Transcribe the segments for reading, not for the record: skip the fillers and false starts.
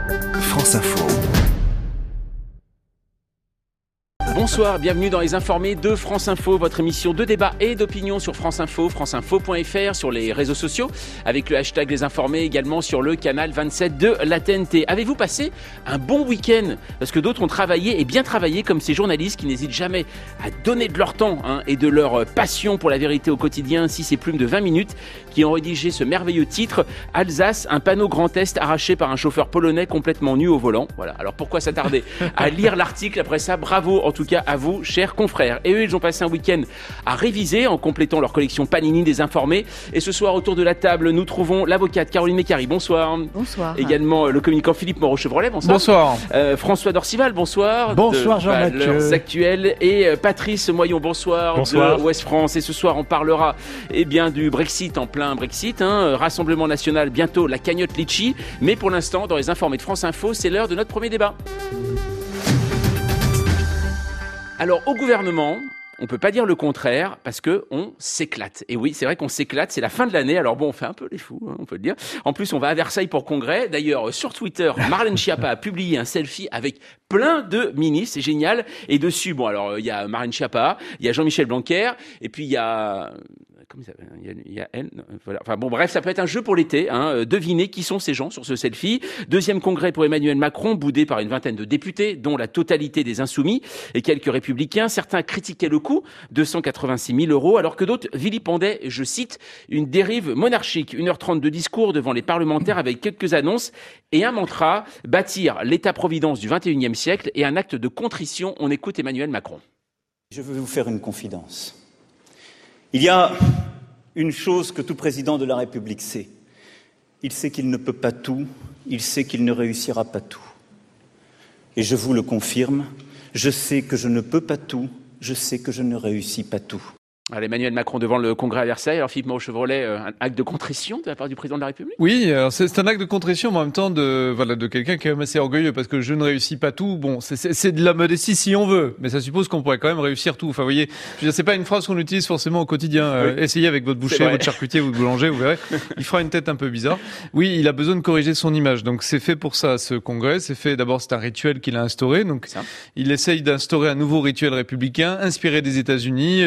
France Info. Bonsoir, bienvenue dans Les Informés de France Info, votre émission de débat et d'opinion sur France Info, franceinfo.fr, sur les réseaux sociaux, avec le hashtag Les Informés, également sur le canal 27 de la TNT. Avez-vous passé un bon week-end? Parce que d'autres ont travaillé, et bien travaillé, comme ces journalistes qui n'hésitent jamais à donner de leur temps et de leur passion pour la vérité au quotidien. Ainsi, ces plumes de 20 minutes qui ont rédigé ce merveilleux titre, Alsace, un panneau Grand Est arraché par un chauffeur polonais complètement nu au volant. Voilà, alors pourquoi s'attarder à lire l'article après ça? Bravo en tout cas à vous, chers confrères. Et eux, ils ont passé un week-end à réviser en complétant leur collection Panini des Informés. Et ce soir, autour de la table, nous trouvons l'avocate Caroline Mécari. Bonsoir. Bonsoir. Également le communicant Philippe Moreau-Chevrolet. Bonsoir. Bonsoir. François Dorcival. Bonsoir. Bonsoir Jean-Mathieu. Valeurs Actuelles. Et Patrice Moyon. Bonsoir. Bonsoir. De Ouest France. Et ce soir, on parlera du Brexit, en plein Brexit. Rassemblement national, bientôt la cagnotte Litchi. Mais pour l'instant, dans les Informés de France Info, c'est l'heure de notre premier débat. Alors, au gouvernement, on ne peut pas dire le contraire parce qu'on s'éclate. Et oui, c'est vrai qu'on s'éclate, c'est la fin de l'année. Alors bon, on fait un peu les fous, on peut le dire. En plus, on va à Versailles pour le congrès. D'ailleurs, sur Twitter, Marlène Schiappa a publié un selfie avec plein de ministres, c'est génial. Et dessus, il y a Marlène Schiappa, il y a Jean-Michel Blanquer, et puis il y a... Comment ça s'appelle ? Il y a elle. Voilà. Enfin bon, bref, ça peut être un jeu pour l'été. Devinez qui sont ces gens sur ce selfie. Deuxième congrès pour Emmanuel Macron, boudé par une vingtaine de députés, dont la totalité des Insoumis et quelques Républicains. Certains critiquaient le coût, 286 000 €, alors que d'autres vilipendaient, je cite, une dérive monarchique. 1h30 de discours devant les parlementaires avec quelques annonces et un mantra, bâtir l'État-providence du 21e siècle et un acte de contrition. On écoute Emmanuel Macron. Je veux vous faire une confidence. Il y a une chose que tout président de la République sait. Il sait qu'il ne peut pas tout, il sait qu'il ne réussira pas tout. Et je vous le confirme, je sais que je ne peux pas tout, je sais que je ne réussis pas tout. Alors, Emmanuel Macron devant le congrès à Versailles. Alors Philippe Moreau-Chevrolet, un acte de contrition de la part du président de la République? Oui, alors c'est un acte de contrition, mais en même temps de quelqu'un qui est quand même assez orgueilleux, parce que je ne réussis pas tout. Bon, c'est de la modestie si on veut, mais ça suppose qu'on pourrait quand même réussir tout. Enfin, vous voyez, je veux dire, c'est pas une phrase qu'on utilise forcément au quotidien. Oui. Essayez avec votre boucher, votre charcutier, votre boulanger, vous verrez, il fera une tête un peu bizarre. Oui, il a besoin de corriger son image, donc c'est fait pour ça, ce congrès. C'est un rituel qu'il a instauré, donc il essaye d'instaurer un nouveau rituel républicain, inspiré des États-Unis,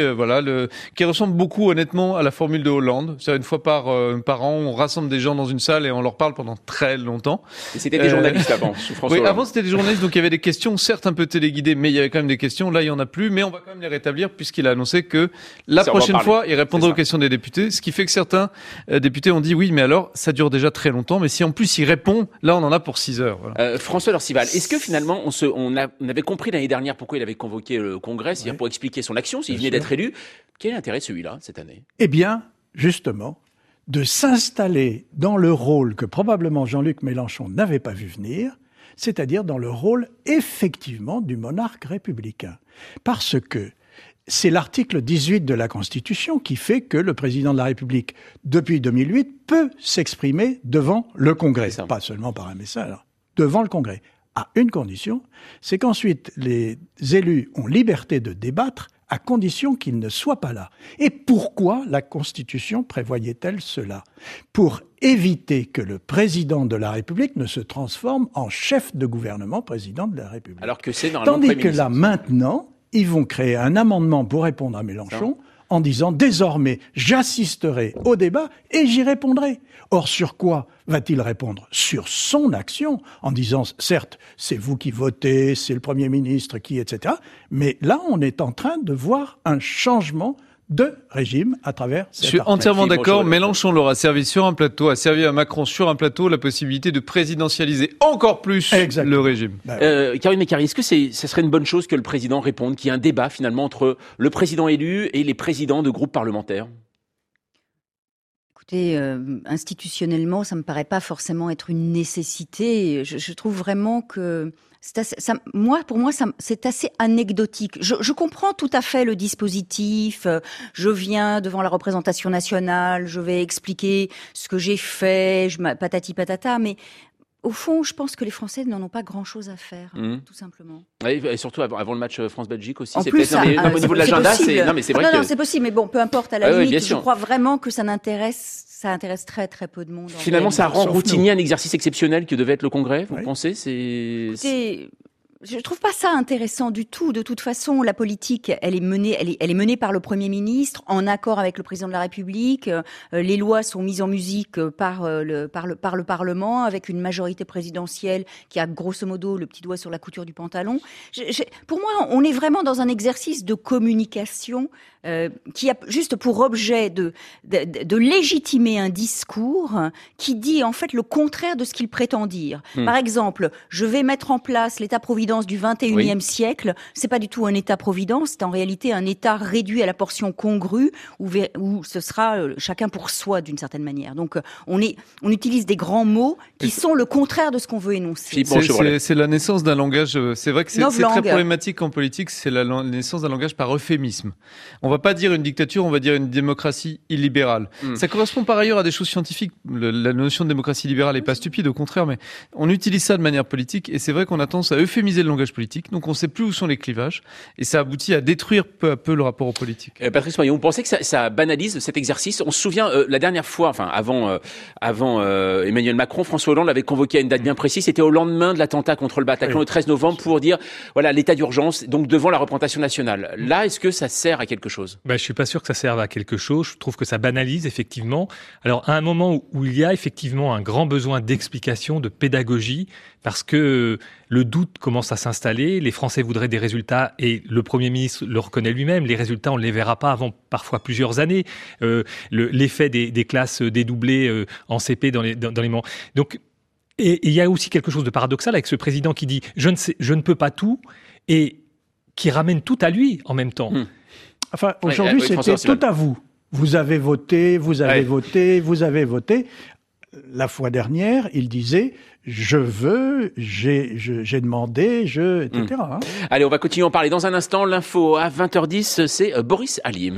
qui ressemble beaucoup honnêtement à la formule de Hollande. C'est une fois par an, on rassemble des gens dans une salle et on leur parle pendant très longtemps. Et c'était des journalistes avant, sous François Oui, Hollande. avant c'était des journalistes, donc il y avait des questions, certes un peu téléguidées, mais il y avait quand même des questions. Là, il y en a plus, mais on va quand même les rétablir puisqu'il a annoncé que la prochaine fois, il répondra aux questions des députés. Ce qui fait que certains députés ont dit oui, mais alors ça dure déjà très longtemps. Mais si en plus il répond, là on en a pour 6 heures. Voilà. François Dorcival, est-ce que finalement on avait compris l'année dernière pourquoi il avait convoqué le congrès, c'est-à-dire pour expliquer son action, s'il venait d'être élu? Quel est l'intérêt de celui-là, cette année? Eh bien, justement, de s'installer dans le rôle que probablement Jean-Luc Mélenchon n'avait pas vu venir, c'est-à-dire dans le rôle effectivement du monarque républicain. Parce que c'est l'article 18 de la Constitution qui fait que le président de la République, depuis 2008, peut s'exprimer devant le Congrès. Pas seulement par un message, devant le Congrès. À une condition, c'est qu'ensuite les élus ont liberté de débattre à condition qu'il ne soit pas là. Et pourquoi la Constitution prévoyait-elle cela? Pour éviter que le président de la République ne se transforme en chef de gouvernement, président de la République. Alors que c'est normalement Tandis que là, maintenant, ils vont créer un amendement pour répondre à Mélenchon en disant « Désormais, j'assisterai au débat et j'y répondrai ». Or, sur quoi va-t-il répondre? Sur son action, en disant « Certes, c'est vous qui votez, c'est le Premier ministre qui, etc. » Mais là, on est en train de voir un changement de régime à travers cette Je suis article. entièrement d'accord. Mélenchon leur a servi sur un plateau, a servi à Macron sur un plateau la possibilité de présidentialiser encore plus le régime. Caroline Mécari, est-ce que ça serait une bonne chose que le président réponde, qu'il y ait un débat finalement entre le président élu et les présidents de groupes parlementaires? Écoutez, institutionnellement, ça me paraît pas forcément être une nécessité. Je trouve vraiment que pour moi, c'est assez anecdotique. Je comprends tout à fait le dispositif. Je viens devant la représentation nationale, je vais expliquer ce que j'ai fait, patati patata, mais Au fond, je pense que les Français n'en ont pas grand-chose à faire, tout simplement. Oui, et surtout avant le match France-Belgique aussi. En c'est plus, au niveau de l'agenda, c'est vrai que... Non, c'est possible, mais bon, peu importe, à la limite, je crois vraiment que ça intéresse très très peu de monde. Finalement, ça rend routinier un exercice exceptionnel que devait être le Congrès, vous pensez? Je trouve pas ça intéressant du tout. De toute façon, la politique, elle est menée par le Premier ministre, en accord avec le Président de la République. Les lois sont mises en musique par le Parlement, avec une majorité présidentielle qui a grosso modo le petit doigt sur la couture du pantalon. Pour moi, on est vraiment dans un exercice de communication qui a juste pour objet de légitimer un discours qui dit en fait le contraire de ce qu'il prétend dire. Par exemple, je vais mettre en place l'État-providence du 21e siècle. C'est pas du tout un État-providence, c'est en réalité un État réduit à la portion congrue où ce sera chacun pour soi d'une certaine manière. Donc on utilise des grands mots qui sont le contraire de ce qu'on veut énoncer. C'est la naissance d'un langage. C'est vrai que c'est très problématique en politique. C'est la naissance d'un langage par euphémisme. On va pas dire une dictature, on va dire une démocratie illibérale. Ça correspond par ailleurs à des choses scientifiques. La notion de démocratie libérale est pas stupide, au contraire, mais on utilise ça de manière politique et c'est vrai qu'on a tendance à euphémiser le langage politique. Donc on sait plus où sont les clivages et ça aboutit à détruire peu à peu le rapport aux politiques. Patrice Moyon, vous pensez que ça banalise cet exercice? On se souvient la dernière fois, avant Emmanuel Macron, François Hollande l'avait convoqué à une date bien précise. C'était au lendemain de l'attentat contre le Bataclan, le 13 novembre, pour dire voilà l'état d'urgence, donc devant la représentation nationale. Là, est-ce que ça sert à quelque chose? Je suis pas sûr que ça serve à quelque chose. Je trouve que ça banalise effectivement. Alors à un moment où il y a effectivement un grand besoin d'explication, de pédagogie, parce que le doute commence à s'installer, les Français voudraient des résultats et le Premier ministre le reconnaît lui-même, les résultats on ne les verra pas avant parfois plusieurs années, l'effet des classes dédoublées en CP dans les moments. Donc, et il y a aussi quelque chose de paradoxal avec ce président qui dit je ne peux pas tout et qui ramène tout à lui en même temps. Enfin, aujourd'hui, c'était tout à vous. Vous avez voté, vous avez voté, vous avez voté. La fois dernière, il disait je veux, j'ai demandé, etc. Allez, on va continuer à en parler dans un instant. L'info à 20h10, c'est Boris Halim.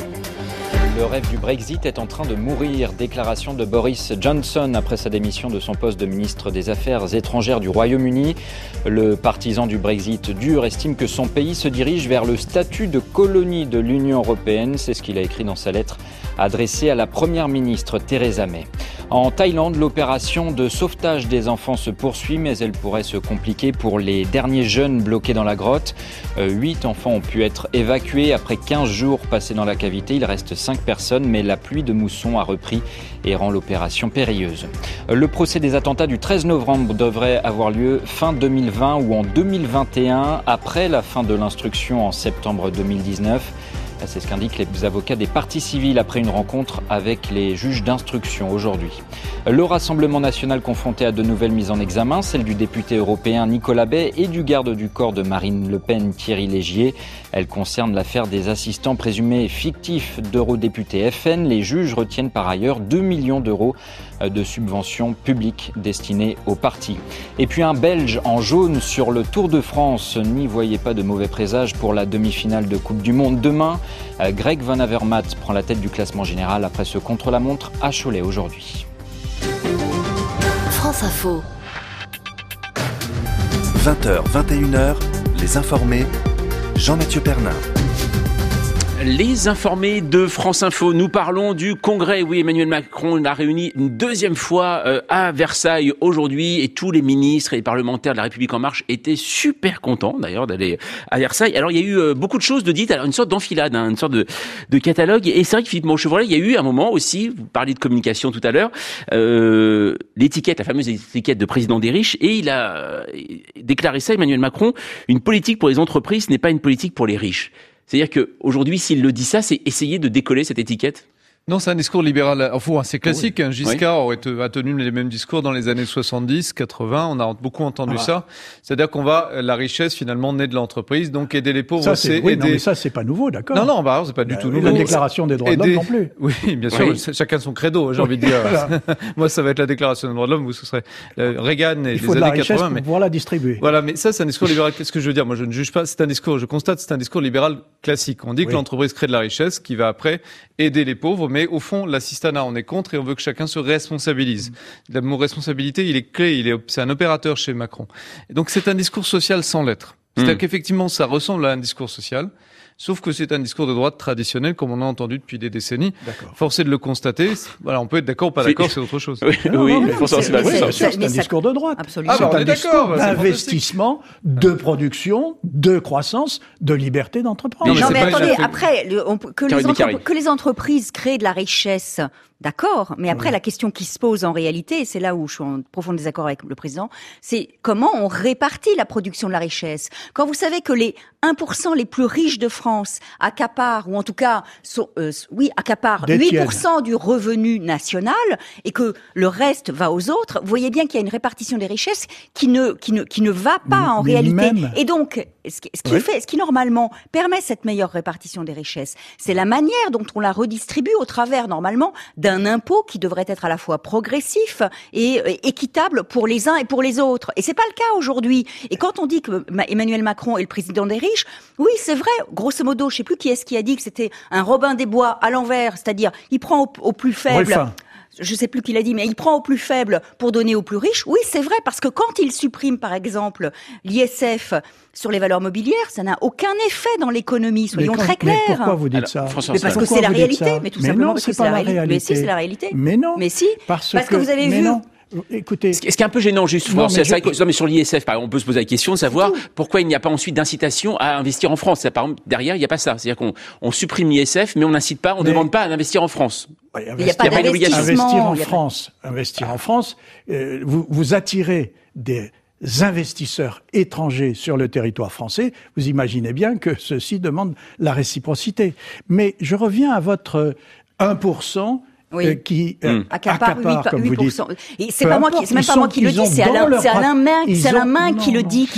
Le rêve du Brexit est en train de mourir. Déclaration de Boris Johnson après sa démission de son poste de ministre des Affaires étrangères du Royaume-Uni. Le partisan du Brexit dur estime que son pays se dirige vers le statut de colonie de l'Union européenne. C'est ce qu'il a écrit dans sa lettre adressée à la première ministre Theresa May. En Thaïlande, l'opération de sauvetage des enfants se poursuit, mais elle pourrait se compliquer pour les derniers jeunes bloqués dans la grotte. 8 enfants ont pu être évacués après 15 jours passés dans la cavité. Il reste 5 personnes, mais la pluie de mousson a repris et rend l'opération périlleuse. Le procès des attentats du 13 novembre devrait avoir lieu fin 2020 ou en 2021, après la fin de l'instruction en septembre 2019. C'est ce qu'indiquent les avocats des parties civiles après une rencontre avec les juges d'instruction aujourd'hui. Le Rassemblement national confronté à de nouvelles mises en examen, celle du député européen Nicolas Bay et du garde du corps de Marine Le Pen Thierry Légier. Elle concerne l'affaire des assistants présumés fictifs d'eurodéputés FN. Les juges retiennent par ailleurs 2 millions d'euros de subventions publiques destinées aux partis. Et puis un Belge en jaune sur le Tour de France. N'y voyez pas de mauvais présages pour la demi-finale de Coupe du Monde demain. Greg Van Avermaet prend la tête du classement général après ce contre-la-montre à Cholet aujourd'hui. France Info. 20h, 21h, les informés, Jean-Mathieu Pernin. Les informés de France Info, nous parlons du Congrès. Oui, Emmanuel Macron l'a réuni une deuxième fois à Versailles aujourd'hui et tous les ministres et les parlementaires de la République En Marche étaient super contents d'ailleurs d'aller à Versailles. Alors il y a eu beaucoup de choses de dites, alors une sorte d'enfilade, une sorte de catalogue. Et c'est vrai que Philippe Montchevrolet, il y a eu un moment aussi, vous parliez de communication tout à l'heure, l'étiquette, la fameuse étiquette de président des riches, et il a déclaré ça, Emmanuel Macron, une politique pour les entreprises n'est pas une politique pour les riches. C'est-à-dire qu'aujourd'hui, s'il le dit ça, c'est essayer de décoller cette étiquette? Non, c'est un discours libéral, c'est classique. Oui. Giscard a tenu les mêmes discours dans les années 70, 80. On a beaucoup entendu ça. C'est-à-dire la richesse finalement naît de l'entreprise, donc aider les pauvres, c'est aider. Non, mais ça, c'est pas nouveau, d'accord. Non, c'est pas du tout nouveau. La déclaration des droits de l'homme non plus. Oui, bien sûr. Chacun son credo, j'ai envie de dire. Voilà. Moi, ça va être la déclaration des droits de l'homme, vous, ce serait Reagan et les années 80. Il faut de la richesse pour pouvoir la distribuer. Voilà, mais ça, c'est un discours libéral. Qu'est-ce que je veux dire? Moi, je ne juge pas. Je constate, c'est un discours libéral classique. On dit que l'entreprise crée de la richesse qui va après aider les pauvres, mais au fond, l'assistanat, on est contre et on veut que chacun se responsabilise. Le mot responsabilité, il est clé, c'est un opérateur chez Macron. Et donc c'est un discours social sans lettres. C'est-à-dire qu'effectivement, ça ressemble à un discours social, sauf que c'est un discours de droite traditionnel, comme on a entendu depuis des décennies. Force est de le constater. Voilà, on peut être d'accord ou pas d'accord, c'est autre chose. C'est un discours de droite. Absolument. C'est un discours d'investissement, de production, de croissance, de liberté d'entreprendre. Non, mais attendez, après, que les entreprises créent de la richesse, d'accord, mais après, la question qui se pose en réalité, et c'est là où je suis en profond désaccord avec le président, c'est comment on répartit la production de la richesse. Quand vous savez que les 1% les plus riches de France accaparent, ou en tout cas, accaparent 8% du revenu national, et que le reste va aux autres, vous voyez bien qu'il y a une répartition des richesses qui ne va pas en réalité. Et donc, ce qui normalement permet cette meilleure répartition des richesses, c'est la manière dont on la redistribue au travers, normalement, d'un impôt qui devrait être à la fois progressif et équitable pour les uns et pour les autres. Et c'est pas le cas aujourd'hui. Et quand on dit que Emmanuel Macron est le président des riches, oui, c'est vrai, grosso modo, je sais plus qui est-ce qui a dit que c'était un Robin des Bois à l'envers, c'est-à-dire, il prend au plus faible. Je sais plus qui l'a dit, mais il prend au plus faible pour donner aux plus riches. Oui, c'est vrai, parce que quand il supprime, par exemple, l'ISF sur les valeurs mobilières, ça n'a aucun effet dans l'économie, soyons très clairs. Mais pourquoi vous dites ça? Mais parce que c'est la réalité, mais tout simplement parce que c'est la réalité. Mais si, c'est la réalité. Mais non. Mais si, parce que vous avez vu... Écoutez, ce qui est un peu gênant, juste, non, mais sur l'ISF, par exemple, on peut se poser la question de savoir pourquoi il n'y a pas ensuite d'incitation à investir en France. Par exemple, derrière, il n'y a pas ça. C'est-à-dire qu'on supprime l'ISF, mais on n'incite pas, on ne demande pas à investir en France. Il n'y a pas d'investissement. Investir en France, vous attirez des investisseurs étrangers sur le territoire français, vous imaginez bien que ceux-ci demandent la réciprocité. Mais je reviens à votre 1%. Qui accapare, comme vous dites. Et c'est pas moi c'est même pas moi qui le dis, c'est Alain Minc qui le dit,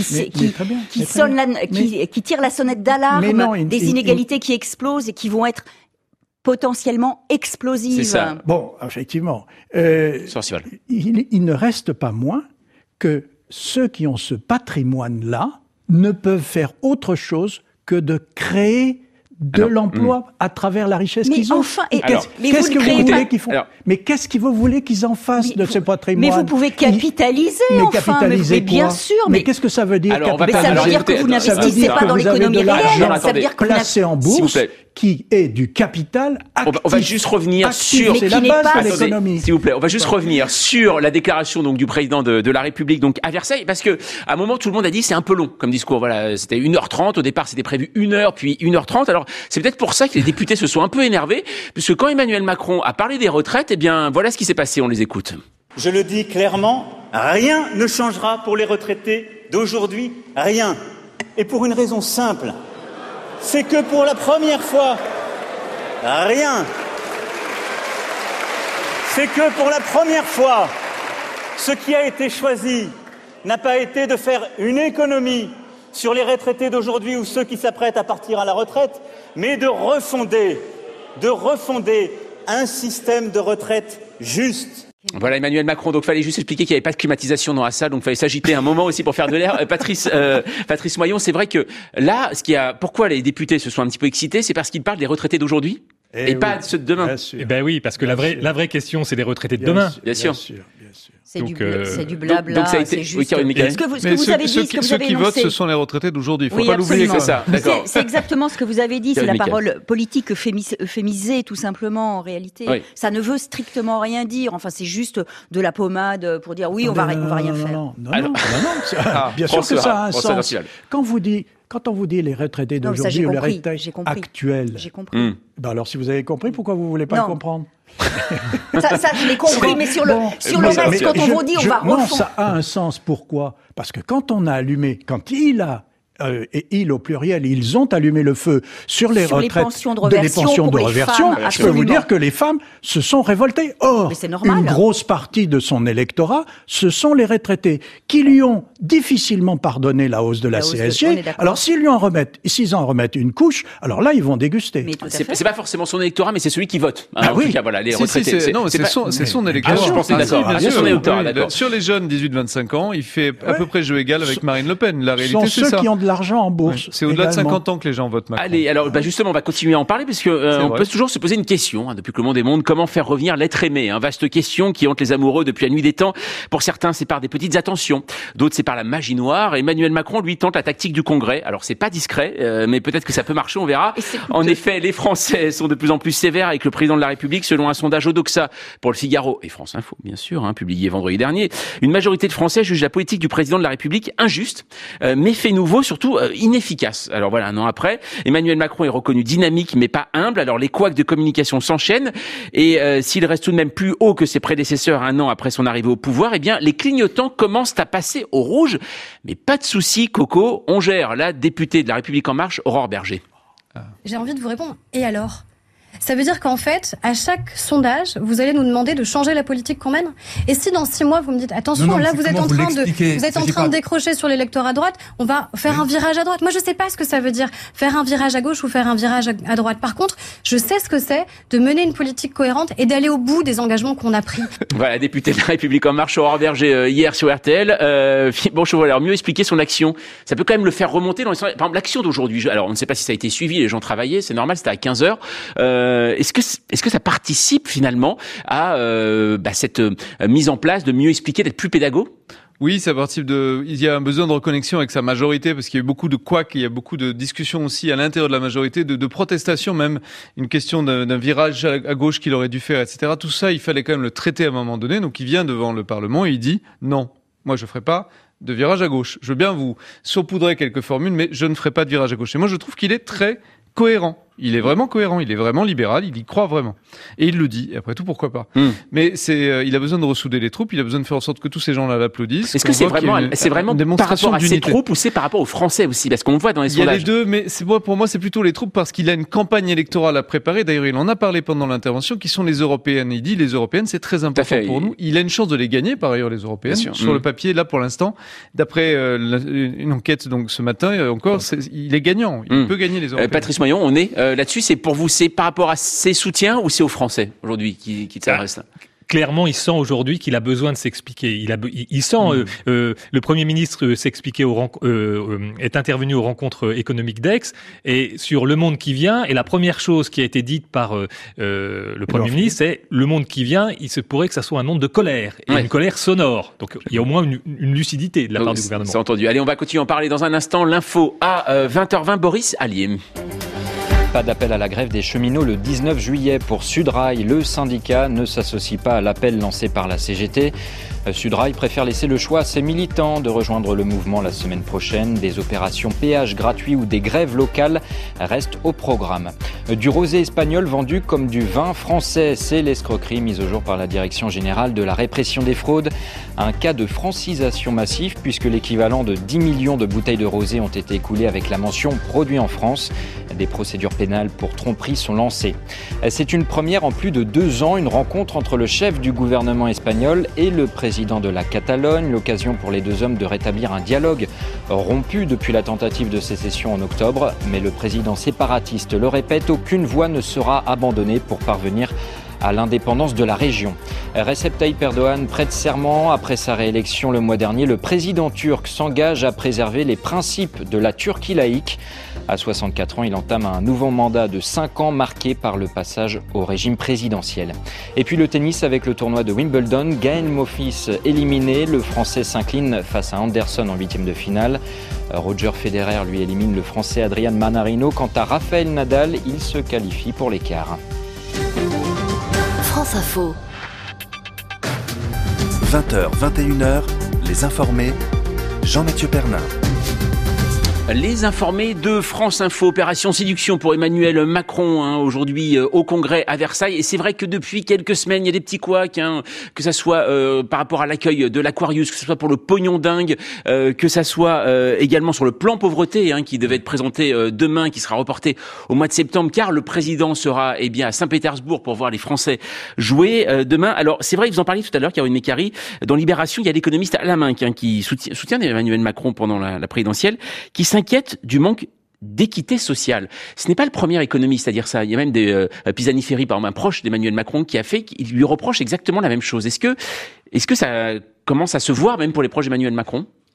qui tire la sonnette d'alarme des inégalités qui explosent et qui vont être potentiellement explosives. C'est ça. Bon, effectivement. Il ne reste pas moins que ceux qui ont ce patrimoine-là ne peuvent faire autre chose que de créer de l'emploi à travers la richesse qu'ils ont. Qu'est-ce que vous voulez qu'ils font? Mais qu'est-ce que vous voulez qu'ils en fassent de ce patrimoine? Mais vous pouvez capitaliser, capitaliser bien sûr. Mais qu'est-ce que ça veut dire? Ça veut dire que vous n'investissez pas dans l'économie réelle. Ça veut dire que placé en bourse, qui est du capital actif. On va juste revenir sur... C'est la base de l'économie. S'il vous plaît, on va juste revenir sur la déclaration donc du président de la République donc à Versailles, parce que à un moment tout le monde a dit c'est un peu long comme discours. Voilà, c'était 1h30 au départ, c'était prévu 1h puis 1h30. Alors c'est peut-être pour ça que les députés se sont un peu énervés, puisque quand Emmanuel Macron a parlé des retraites, eh bien voilà ce qui s'est passé. On les écoute. Je le dis clairement, rien ne changera pour les retraités d'aujourd'hui, rien. Et pour une raison simple. C'est que pour la première fois, rien. C'est que pour la première fois, ce qui a été choisi n'a pas été de faire une économie sur les retraités d'aujourd'hui ou ceux qui s'apprêtent à partir à la retraite, mais de refonder un système de retraite juste. Voilà Emmanuel Macron, donc fallait juste expliquer qu'il n'y avait pas de climatisation dans la salle, donc fallait s'agiter un moment aussi pour faire de l'air. Patrice Moyon, c'est vrai que là, pourquoi les députés se sont un petit peu excités, c'est parce qu'ils parlent des retraités d'aujourd'hui et pas de ceux de demain. Eh ben oui, parce que la vraie question, c'est les retraités de demain. Bien sûr. C'est du blabla. Donc ça a été, c'est juste. Ce que vous avez dit, ceux qui votent, ce sont les retraités d'aujourd'hui. Il ne faut pas l'oublier. C'est ça. D'accord. C'est exactement ce que vous avez dit. C'est la parole politique euphémisée, tout simplement, en réalité. Oui. Ça ne veut strictement rien dire. Enfin, c'est juste de la pommade pour dire oui, on va rien faire. Non. Bien sûr que ça a un sens. Quand on vous dit les retraités d'aujourd'hui ou les retraités actuels. J'ai compris. Alors, si vous avez compris, pourquoi vous ne voulez pas le comprendre? Ça, je l'ai compris, mais sur le reste, quand on vous dit, on va refondre. Non, ça a un sens. Pourquoi? Parce que quand il au pluriel, ils ont allumé le feu sur les retraites, les pensions de reversion, je peux vous dire que les femmes se sont révoltées. Or, une grosse partie de son électorat, ce sont les retraités qui lui ont difficilement pardonné la hausse de la CSG. Alors, s'ils en remettent une couche, alors là, ils vont déguster. C'est pas forcément son électorat, mais c'est celui qui vote. En tout cas, voilà, les retraités. C'est son électorat. Je pensais d'accord. Sur les jeunes 18-25 ans, il fait à peu près jeu égal avec Marine Le Pen. La réalité, c'est ça. Ceux qui ont de l'argent en bourse. Oui, c'est au-delà également. de 50 ans que les gens votent Macron. Allez, alors justement, on va continuer à en parler parce que on peut toujours se poser une question depuis que le monde est monde. Comment faire revenir l'être aimé? Vaste question qui hante les amoureux depuis la nuit des temps. Pour certains, c'est par des petites attentions. D'autres, c'est par la magie noire. Emmanuel Macron, lui, tente la tactique du Congrès. Alors, c'est pas discret, mais peut-être que ça peut marcher, on verra. En effet, les Français sont de plus en plus sévères avec le président de la République. Selon un sondage Odoxa pour le Figaro et France Info, bien sûr, publié vendredi dernier, une majorité de Français jugent la politique du président de la République injuste, méfait nouveau, surtout inefficace. Alors voilà, un an après, Emmanuel Macron est reconnu dynamique mais pas humble. Alors les couacs de communication s'enchaînent et s'il reste tout de même plus haut que ses prédécesseurs un an après son arrivée au pouvoir, eh bien les clignotants commencent à passer au rouge. Mais pas de souci, Coco, on gère. La députée de la République En Marche, Aurore Berger. J'ai envie de vous répondre. Et alors ? Ça veut dire qu'en fait, à chaque sondage, vous allez nous demander de changer la politique qu'on mène. Et si dans 6 mois, vous me dites, attention, là, vous êtes en train de décrocher sur l'électorat à droite, on va faire un virage à droite. Moi, je sais pas ce que ça veut dire, faire un virage à gauche ou faire un virage à droite. Par contre, je sais ce que c'est de mener une politique cohérente et d'aller au bout des engagements qu'on a pris. Voilà, députée de la République En Marche, Aurore Berger, hier sur RTL. Bon, je vois, alors mieux expliquer son action. Ça peut quand même le faire remonter dans les... Par exemple, l'action d'aujourd'hui. Alors, on ne sait pas si ça a été suivi, les gens travaillaient, c'est normal, c'était à 15h. Est-ce que ça participe finalement à cette mise en place de mieux expliquer, d'être plus pédago? Oui, ça participe il y a un besoin de reconnexion avec sa majorité parce qu'il y a eu beaucoup de couacs, il y a beaucoup de discussions aussi à l'intérieur de la majorité, de protestations même, une question d'un virage à gauche qu'il aurait dû faire, etc. Tout ça, il fallait quand même le traiter à un moment donné. Donc il vient devant le Parlement et il dit non, moi je ferai pas de virage à gauche. Je veux bien vous saupoudrer quelques formules, mais je ne ferai pas de virage à gauche. Et moi je trouve qu'il est très cohérent. Il est vraiment cohérent, il est vraiment libéral, il y croit vraiment. Et il le dit, et après tout, pourquoi pas. Mais il a besoin de ressouder les troupes, il a besoin de faire en sorte que tous ces gens-là l'applaudissent. Est-ce que c'est vraiment par rapport à ses troupes ou c'est par rapport aux Français aussi? Parce qu'on le voit dans les sondages. Il y a les deux, mais pour moi, c'est plutôt les troupes parce qu'il a une campagne électorale à préparer. D'ailleurs, il en a parlé pendant l'intervention, qui sont les européennes. Il dit, les européennes, c'est très important pour nous. Il a une chance de les gagner, par ailleurs, les européennes. Sur le papier, là, pour l'instant, d'après une enquête, donc, ce matin, encore, il est gagnant. Il peut gagner les européennes. Patrice Moyon, on est là-dessus, c'est pour vous, c'est par rapport à ses soutiens ou c'est aux Français aujourd'hui qui s'adresse là? Clairement, il sent aujourd'hui qu'il a besoin de s'expliquer. Il sent le Premier ministre s'expliquer est intervenu aux rencontres économiques d'Aix et sur le monde qui vient. Et la première chose qui a été dite par le Premier ministre, c'est le monde qui vient. Il se pourrait que ça soit un monde de colère et une colère sonore. Donc il y a au moins une lucidité de la part du gouvernement. C'est entendu. Allez, on va continuer à en parler dans un instant. L'info à 20h20. Boris Allier. Pas d'appel à la grève des cheminots le 19 juillet pour Sudrail. Le syndicat ne s'associe pas à l'appel lancé par la CGT. Sudrail préfère laisser le choix à ses militants de rejoindre le mouvement la semaine prochaine. Des opérations péage gratuits ou des grèves locales restent au programme. Du rosé espagnol vendu comme du vin français, c'est l'escroquerie mise au jour par la Direction générale de la répression des fraudes. Un cas de francisation massif puisque l'équivalent de 10 millions de bouteilles de rosé ont été écoulées avec la mention « Produit en France ». Des procédures pénales pour tromperie sont lancées. C'est une première en plus de 2 ans, une rencontre entre le chef du gouvernement espagnol et le président de la Catalogne, l'occasion pour les 2 hommes de rétablir un dialogue rompu depuis la tentative de sécession en octobre. Mais le président séparatiste le répète, aucune voie ne sera abandonnée pour parvenir à l'indépendance de la région. Recep Tayyip Erdogan prête serment. Après sa réélection le mois dernier, le président turc s'engage à préserver les principes de la Turquie laïque. À 64 ans, il entame un nouveau mandat de 5 ans marqué par le passage au régime présidentiel. Et puis le tennis avec le tournoi de Wimbledon. Gaël Monfils éliminé. Le Français s'incline face à Anderson en 8e de finale. Roger Federer lui élimine le Français Adrian Manarino. Quant à Rafael Nadal, il se qualifie pour les quarts. France Info. 20h, 21h, les informés. Jean-Mathieu Pernin. Les informés de France Info, opération séduction pour Emmanuel Macron, aujourd'hui au Congrès à Versailles. Et c'est vrai que depuis quelques semaines, il y a des petits couacs, que ça soit par rapport à l'accueil de l'Aquarius, que ce soit pour le pognon dingue, que ça soit également sur le plan pauvreté, qui devait être présenté demain, qui sera reporté au mois de septembre, car le président sera à Saint-Pétersbourg pour voir les Français jouer demain. Alors c'est vrai, vous en parliez tout à l'heure, Caroline Mécari, dans Libération, il y a l'économiste Alain Minc qui soutient Emmanuel Macron pendant la présidentielle, qui s'inquiète du manque d'équité sociale. Ce n'est pas le premier économiste à dire ça. Il y a même des Pisani-Ferry, par exemple, un proche d'Emmanuel Macron, qu'il lui reproche exactement la même chose. Est-ce que ça commence à se voir même pour les proches d'Emmanuel Macron ?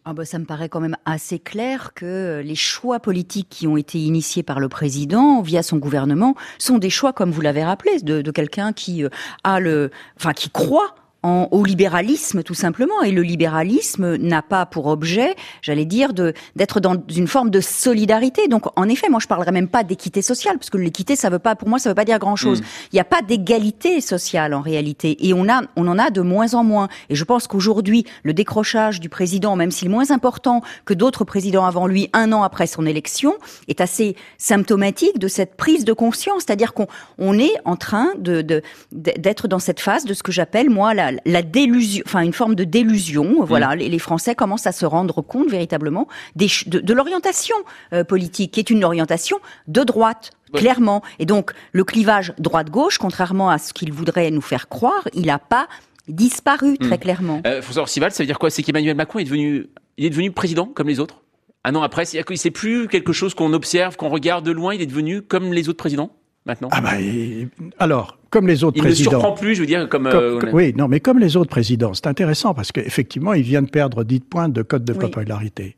Ça me paraît quand même assez clair que les choix politiques qui ont été initiés par le président via son gouvernement sont des choix, comme vous l'avez rappelé, de quelqu'un qui qui croit au libéralisme tout simplement, et le libéralisme n'a pas pour objet, j'allais dire, d'être dans une forme de solidarité. Donc en effet, moi je parlerais même pas d'équité sociale, parce que l'équité pour moi ça veut pas dire grand chose. Il n'y a pas d'égalité sociale en réalité, et on en a de moins en moins. Et je pense qu'aujourd'hui le décrochage du président, même s'il est moins important que d'autres présidents avant lui, 1 an après son élection, est assez symptomatique de cette prise de conscience, c'est-à-dire qu'on est en train d'être dans cette phase de ce que j'appelle moi la délusion, une forme de délusion. Voilà, les Français commencent à se rendre compte véritablement de l'orientation politique, qui est une orientation de droite. Clairement. Et donc, le clivage droite-gauche, contrairement à ce qu'ils voudraient nous faire croire, il n'a pas disparu très clairement. François Orcival, ça veut dire quoi? C'est qu'Emmanuel Macron est devenu président comme les autres? 1 an après, c'est-à-dire que c'est plus quelque chose qu'on observe, qu'on regarde de loin, il est devenu comme les autres présidents maintenant? Alors, comme les autres présidents. Il ne surprend plus, je veux dire, mais comme les autres présidents, c'est intéressant parce qu'effectivement, il vient de perdre 10 points de cote de popularité.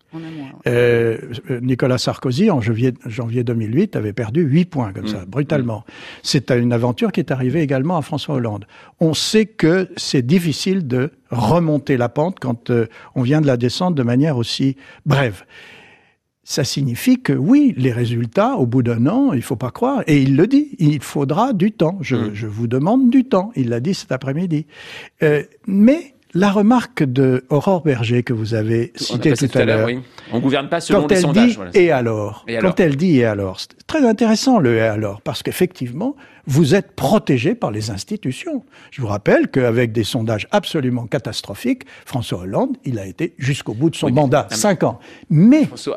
Nicolas Sarkozy, en janvier 2008, avait perdu 8 points comme ça, brutalement. C'est une aventure qui est arrivée également à François Hollande. On sait que c'est difficile de remonter la pente quand on vient de la descendre de manière aussi brève. Ça signifie que oui, les résultats, au bout d'1 an, il faut pas croire, et il le dit, il faudra du temps. Je vous demande du temps. Il l'a dit cet après-midi. Mais la remarque de Aurore Berger que vous avez citée tout à l'heure, on gouverne pas selon les sondages. Et alors, quand elle dit et alors, c'est très intéressant le et alors, parce qu'effectivement, vous êtes protégé par les institutions. Je vous rappelle qu'avec des sondages absolument catastrophiques, François Hollande, il a été jusqu'au bout de son mandat, 5 ans. Mais François,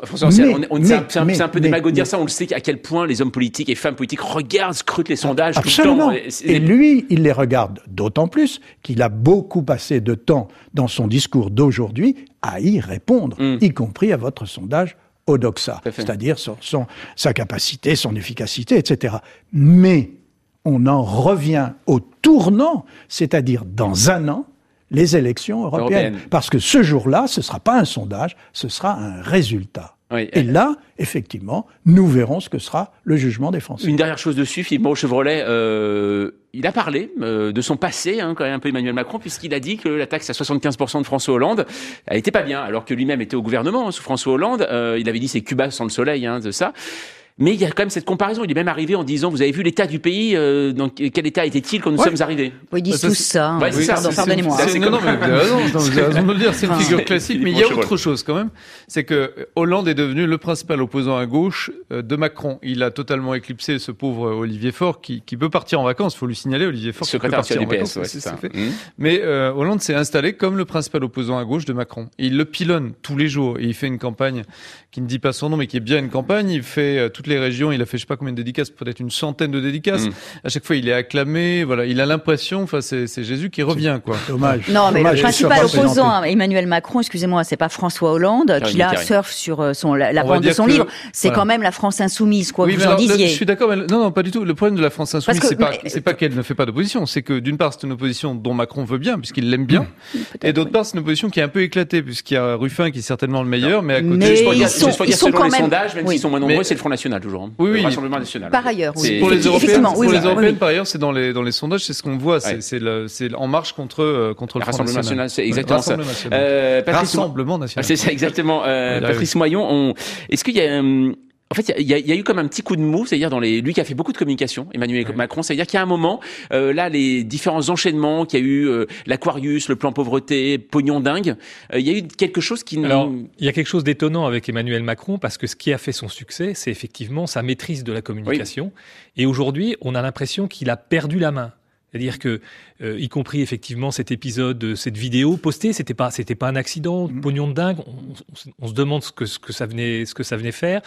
c'est un peu démago de dire ça. On le sait à quel point les hommes politiques et femmes politiques scrutent les sondages absolument. Tout le temps. Et lui, il les regarde d'autant plus qu'il a beaucoup passé de temps dans son discours d'aujourd'hui à y répondre, y compris à votre sondage Odoxa, c'est-à-dire sa capacité, son efficacité, etc. Mais on en revient au tournant, c'est-à-dire dans 1 an, les élections européennes. Parce que ce jour-là, ce ne sera pas un sondage, ce sera un résultat. Et là, effectivement, nous verrons ce que sera le jugement des Français. Une dernière chose dessus, Philippe Moreau-Chevrolet, il a parlé de son passé, quand même un peu Emmanuel Macron, puisqu'il a dit que la taxe à 75% de François Hollande, elle était pas bien, alors que lui-même était au gouvernement sous François Hollande. Il avait dit c'est Cuba sans le soleil, de ça. Mais il y a quand même cette comparaison. Il est même arrivé en disant, vous avez vu l'état du pays, dans quel état était-il quand nous sommes arrivés? Ils disent tous ça. Pardonnez-moi. Non, mais vous avez raison de le dire, c'est une figure classique. Mais il y a autre chose quand même, c'est que Hollande est devenu le principal opposant à gauche de Macron. Il a totalement éclipsé ce pauvre Olivier Faure qui peut partir en vacances. Il faut lui signaler, Olivier Faure, qui peut partir en vacances. C'est ça. Mais Hollande s'est installé comme le principal opposant à gauche de Macron. Et il le pilonne tous les jours. Et il fait une campagne qui ne dit pas son nom, mais qui est bien une campagne. Il fait toutes les régions, il a fait je sais pas combien de dédicaces, peut-être une centaine de dédicaces. À chaque fois, il est acclamé. Voilà, il a l'impression, c'est Jésus qui revient, quoi. Dommage. Non, mais le principal opposant à Emmanuel Macron, excusez-moi, c'est pas François Hollande qui là surfe sur la pente de son livre. C'est quand même la France insoumise, quoi. Oui, vous en disiez. Je suis d'accord, mais non, pas du tout. Le problème de la France insoumise, c'est pas qu'elle ne fait pas d'opposition, c'est que d'une part, c'est une opposition dont Macron veut bien, puisqu'il l'aime bien, et d'autre part, c'est une opposition qui est un peu éclatée, puisqu'il y a Ruffin qui est certainement le meilleur, mais à côté, ils sont quand même les sondages, même s'ils sont moins nombreux, c'est le Front National toujours. Oui. Rassemblement national. Par ailleurs, oui. Pour les européennes, par ailleurs, c'est dans les sondages, c'est ce qu'on voit, c'est en marche contre le Rassemblement national. C'est exactement ça. Rassemblement national. C'est ça, exactement. Patrice Moyon, est-ce qu'il y a en fait, il y a eu comme un petit coup de mou, c'est-à-dire lui qui a fait beaucoup de communication, Emmanuel Macron, c'est-à-dire qu'il y a un moment, là, les différents enchaînements, qu'il y a eu l'Aquarius, le plan pauvreté, pognon dingue, il y a eu quelque chose qui... Alors, il y a quelque chose d'étonnant avec Emmanuel Macron, parce que ce qui a fait son succès, c'est effectivement sa maîtrise de la communication. Et aujourd'hui, on a l'impression qu'il a perdu la main. C'est-à-dire que, y compris effectivement cet épisode, cette vidéo postée, c'était pas un accident, pognon de dingue. On se demande ce que ça venait faire.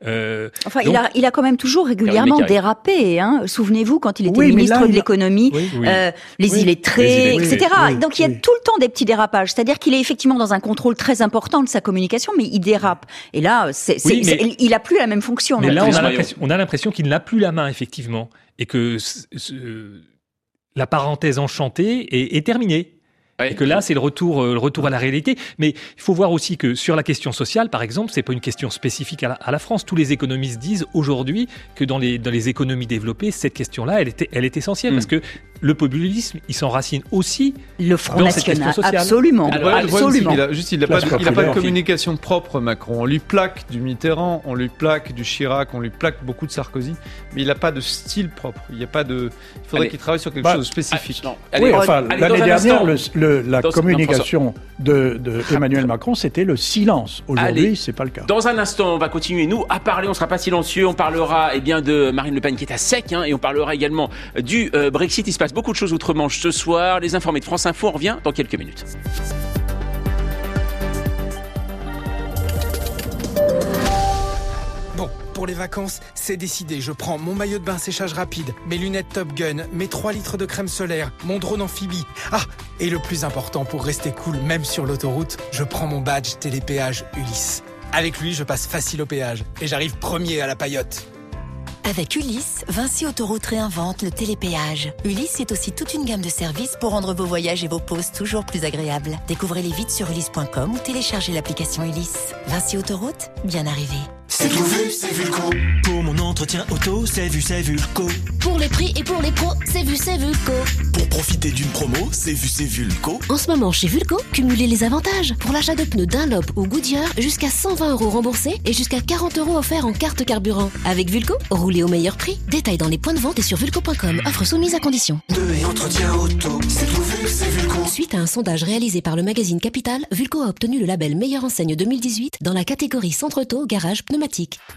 Enfin, donc, il a quand même toujours régulièrement dérapé. Souvenez-vous quand il était ministre de l'économie, les illettrés, etc. Donc il y a tout le temps des petits dérapages. C'est-à-dire qu'il est effectivement dans un contrôle très important de sa communication, mais il dérape. Et là, il a plus la même fonction. Mais là, on a l'impression qu'il n'a plus la main, effectivement, et que la parenthèse enchantée est terminée. Et que là, c'est le retour à la réalité. Mais il faut voir aussi que sur la question sociale, par exemple, c'est pas une question spécifique à la France. Tous les économistes disent aujourd'hui que dans les économies développées, cette question-là, elle est essentielle parce que le populisme, il s'enracine aussi le Front dans cette question sociale. Absolument. Absolument. Il n'a pas de communication propre, Macron. On lui plaque du Mitterrand, on lui plaque du Chirac, on lui plaque beaucoup de Sarkozy, mais il n'a pas de style propre. Il faudrait qu'il travaille sur quelque chose de spécifique. L'année dernière, la communication de Emmanuel Macron, c'était le silence. Aujourd'hui, c'est pas le cas. Dans un instant, on va continuer, nous, à parler. On sera pas silencieux. On parlera de Marine Le Pen qui est à sec, et on parlera également du Brexit. Il se passe beaucoup de choses outre-Manche ce soir. Les informés de France Info, on revient dans quelques minutes. Bon, pour les vacances, c'est décidé. Je prends mon maillot de bain séchage rapide, mes lunettes Top Gun, mes 3 litres de crème solaire, mon drone amphibie. Ah, et le plus important pour rester cool même sur l'autoroute, je prends mon badge télépéage Ulysse. Avec lui, je passe facile au péage et j'arrive premier à la paillote. Avec Ulysse, Vinci Autoroute réinvente le télépéage. Ulysse, c'est aussi toute une gamme de services pour rendre vos voyages et vos pauses toujours plus agréables. Découvrez-les vite sur ulysse.com ou téléchargez l'application Ulysse. Vinci Autoroute, bien arrivé. C'est tout vu, c'est Vulco. Pour mon entretien auto, c'est vu, c'est Vulco. Pour les prix et pour les pros, c'est vu, c'est Vulco. Pour profiter d'une promo, c'est vu, c'est Vulco. En ce moment, chez Vulco, cumulez les avantages. Pour l'achat de pneus Dunlop ou Goodyear, jusqu'à 120 € remboursés et jusqu'à 40 € offerts en carte carburant. Avec Vulco, roulez au meilleur prix. Détails dans les points de vente et sur vulco.com. Offre soumise à condition. Et entretien auto, c'est tout vu, c'est Vulco. Suite à un sondage réalisé par le magazine Capital, Vulco a obtenu le label Meilleure Enseigne 2018 dans la catégorie Centre Auto, Garage, Pneumatique.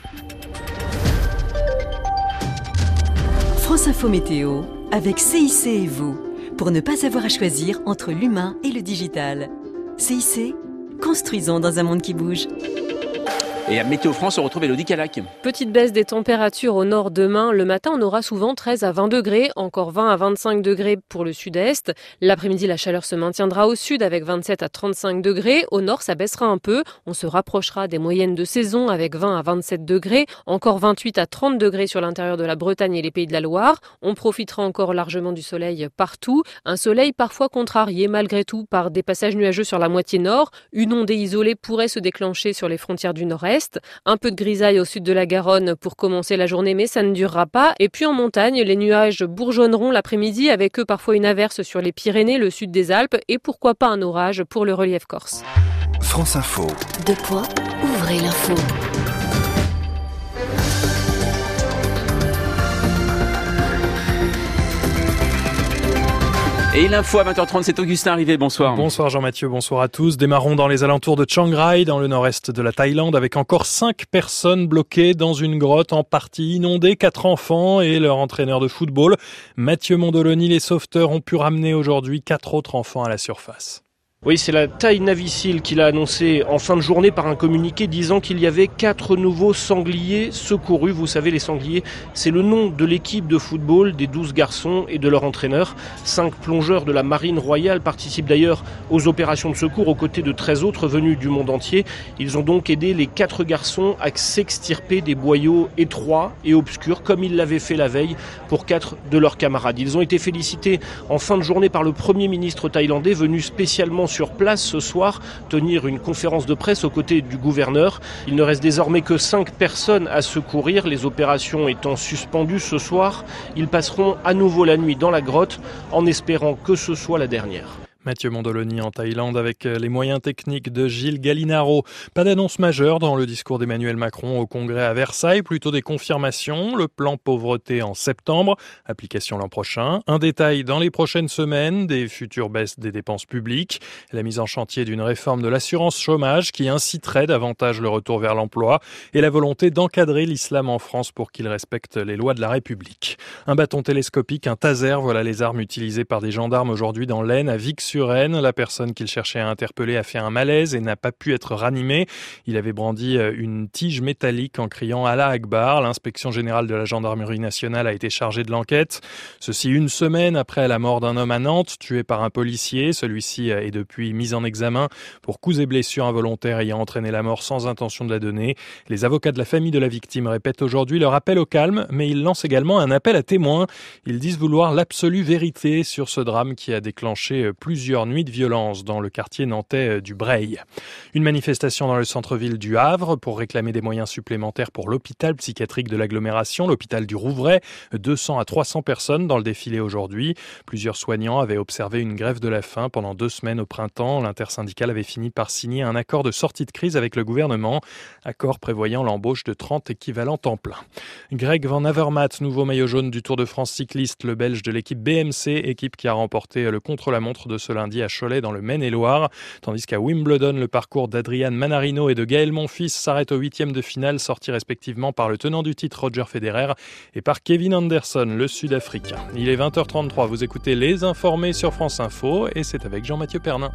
France Info Météo, avec CIC et vous, pour ne pas avoir à choisir entre l'humain et le digital. CIC, construisons dans un monde qui bouge. Et à Météo France, on retrouve Élodie Calac. Petite baisse des températures au nord demain. Le matin, on aura souvent 13 à 20 degrés, encore 20 à 25 degrés pour le sud-est. L'après-midi, la chaleur se maintiendra au sud avec 27 à 35 degrés. Au nord, ça baissera un peu. On se rapprochera des moyennes de saison avec 20 à 27 degrés. Encore 28 à 30 degrés sur l'intérieur de la Bretagne et les Pays de la Loire. On profitera encore largement du soleil partout. Un soleil parfois contrarié malgré tout par des passages nuageux sur la moitié nord. Une ondée isolée pourrait se déclencher sur les frontières du nord-est. Un peu de grisaille au sud de la Garonne pour commencer la journée, mais ça ne durera pas. Et puis en montagne, les nuages bourgeonneront l'après-midi avec eux parfois une averse sur les Pyrénées, le sud des Alpes et pourquoi pas un orage pour le relief corse. France Info. Deux points, ouvrez l'info. Et l'info à 20h30, c'est Augustin Rivet, bonsoir. Bonsoir Jean-Mathieu, bonsoir à tous. Démarrons dans les alentours de Chiang Rai, dans le nord-est de la Thaïlande, avec encore 5 personnes bloquées dans une grotte en partie inondée, 4 enfants et leur entraîneur de football. Mathieu Mondoloni, les sauveteurs ont pu ramener aujourd'hui 4 autres enfants à la surface. Oui, c'est la Thai Navy Seal qui l'a annoncé en fin de journée par un communiqué disant qu'il y avait 4 nouveaux sangliers secourus. Vous savez, les sangliers, c'est le nom de l'équipe de football des 12 garçons et de leur entraîneur. 5 plongeurs de la Marine Royale participent d'ailleurs aux opérations de secours aux côtés de 13 autres venus du monde entier. Ils ont donc aidé les 4 garçons à s'extirper des boyaux étroits et obscurs comme ils l'avaient fait la veille pour 4 de leurs camarades. Ils ont été félicités en fin de journée par le Premier ministre thaïlandais venu spécialement sur place ce soir, tenir une conférence de presse aux côtés du gouverneur. Il ne reste désormais que 5 personnes à secourir, les opérations étant suspendues ce soir. Ils passeront à nouveau la nuit dans la grotte en espérant que ce soit la dernière. Mathieu Mondoloni en Thaïlande avec les moyens techniques de Gilles Gallinaro. Pas d'annonce majeure dans le discours d'Emmanuel Macron au Congrès à Versailles, plutôt des confirmations. Le plan pauvreté en septembre, application l'an prochain. Un détail dans les prochaines semaines, des futures baisses des dépenses publiques. La mise en chantier d'une réforme de l'assurance chômage qui inciterait davantage le retour vers l'emploi et la volonté d'encadrer l'islam en France pour qu'il respecte les lois de la République. Un bâton télescopique, un taser, voilà les armes utilisées par des gendarmes aujourd'hui dans l'Aisne à Vix-sur-Aisne. La personne qu'il cherchait à interpeller a fait un malaise et n'a pas pu être ranimé. Il avait brandi une tige métallique en criant Allah Akbar. L'inspection générale de la gendarmerie nationale a été chargée de l'enquête. Ceci 1 semaine après la mort d'un homme à Nantes, tué par un policier. Celui-ci est depuis mis en examen pour coups et blessures involontaires ayant entraîné la mort sans intention de la donner. Les avocats de la famille de la victime répètent aujourd'hui leur appel au calme, mais ils lancent également un appel à témoins. Ils disent vouloir l'absolue vérité sur ce drame qui a déclenché plusieurs plusieurs nuits de violence dans le quartier nantais du Breil. Une manifestation dans le centre-ville du Havre pour réclamer des moyens supplémentaires pour l'hôpital psychiatrique de l'agglomération, l'hôpital du Rouvray. 200 à 300 personnes dans le défilé aujourd'hui. Plusieurs soignants avaient observé une grève de la faim pendant 2 semaines au printemps. L'intersyndicale avait fini par signer un accord de sortie de crise avec le gouvernement. Accord prévoyant l'embauche de 30 équivalents temps plein. Greg Van Avermaet, nouveau maillot jaune du Tour de France cycliste, le Belge de l'équipe BMC, équipe qui a remporté le contre-la-montre de ce lundi à Cholet dans le Maine-et-Loire. Tandis qu'à Wimbledon, le parcours d'Adrian Manarino et de Gaël Monfils s'arrête au 8e de finale, sortis respectivement par le tenant du titre Roger Federer et par Kevin Anderson, le Sud-Africain. Il est 20h33, vous écoutez Les Informés sur France Info et c'est avec Jean-Mathieu Pernin.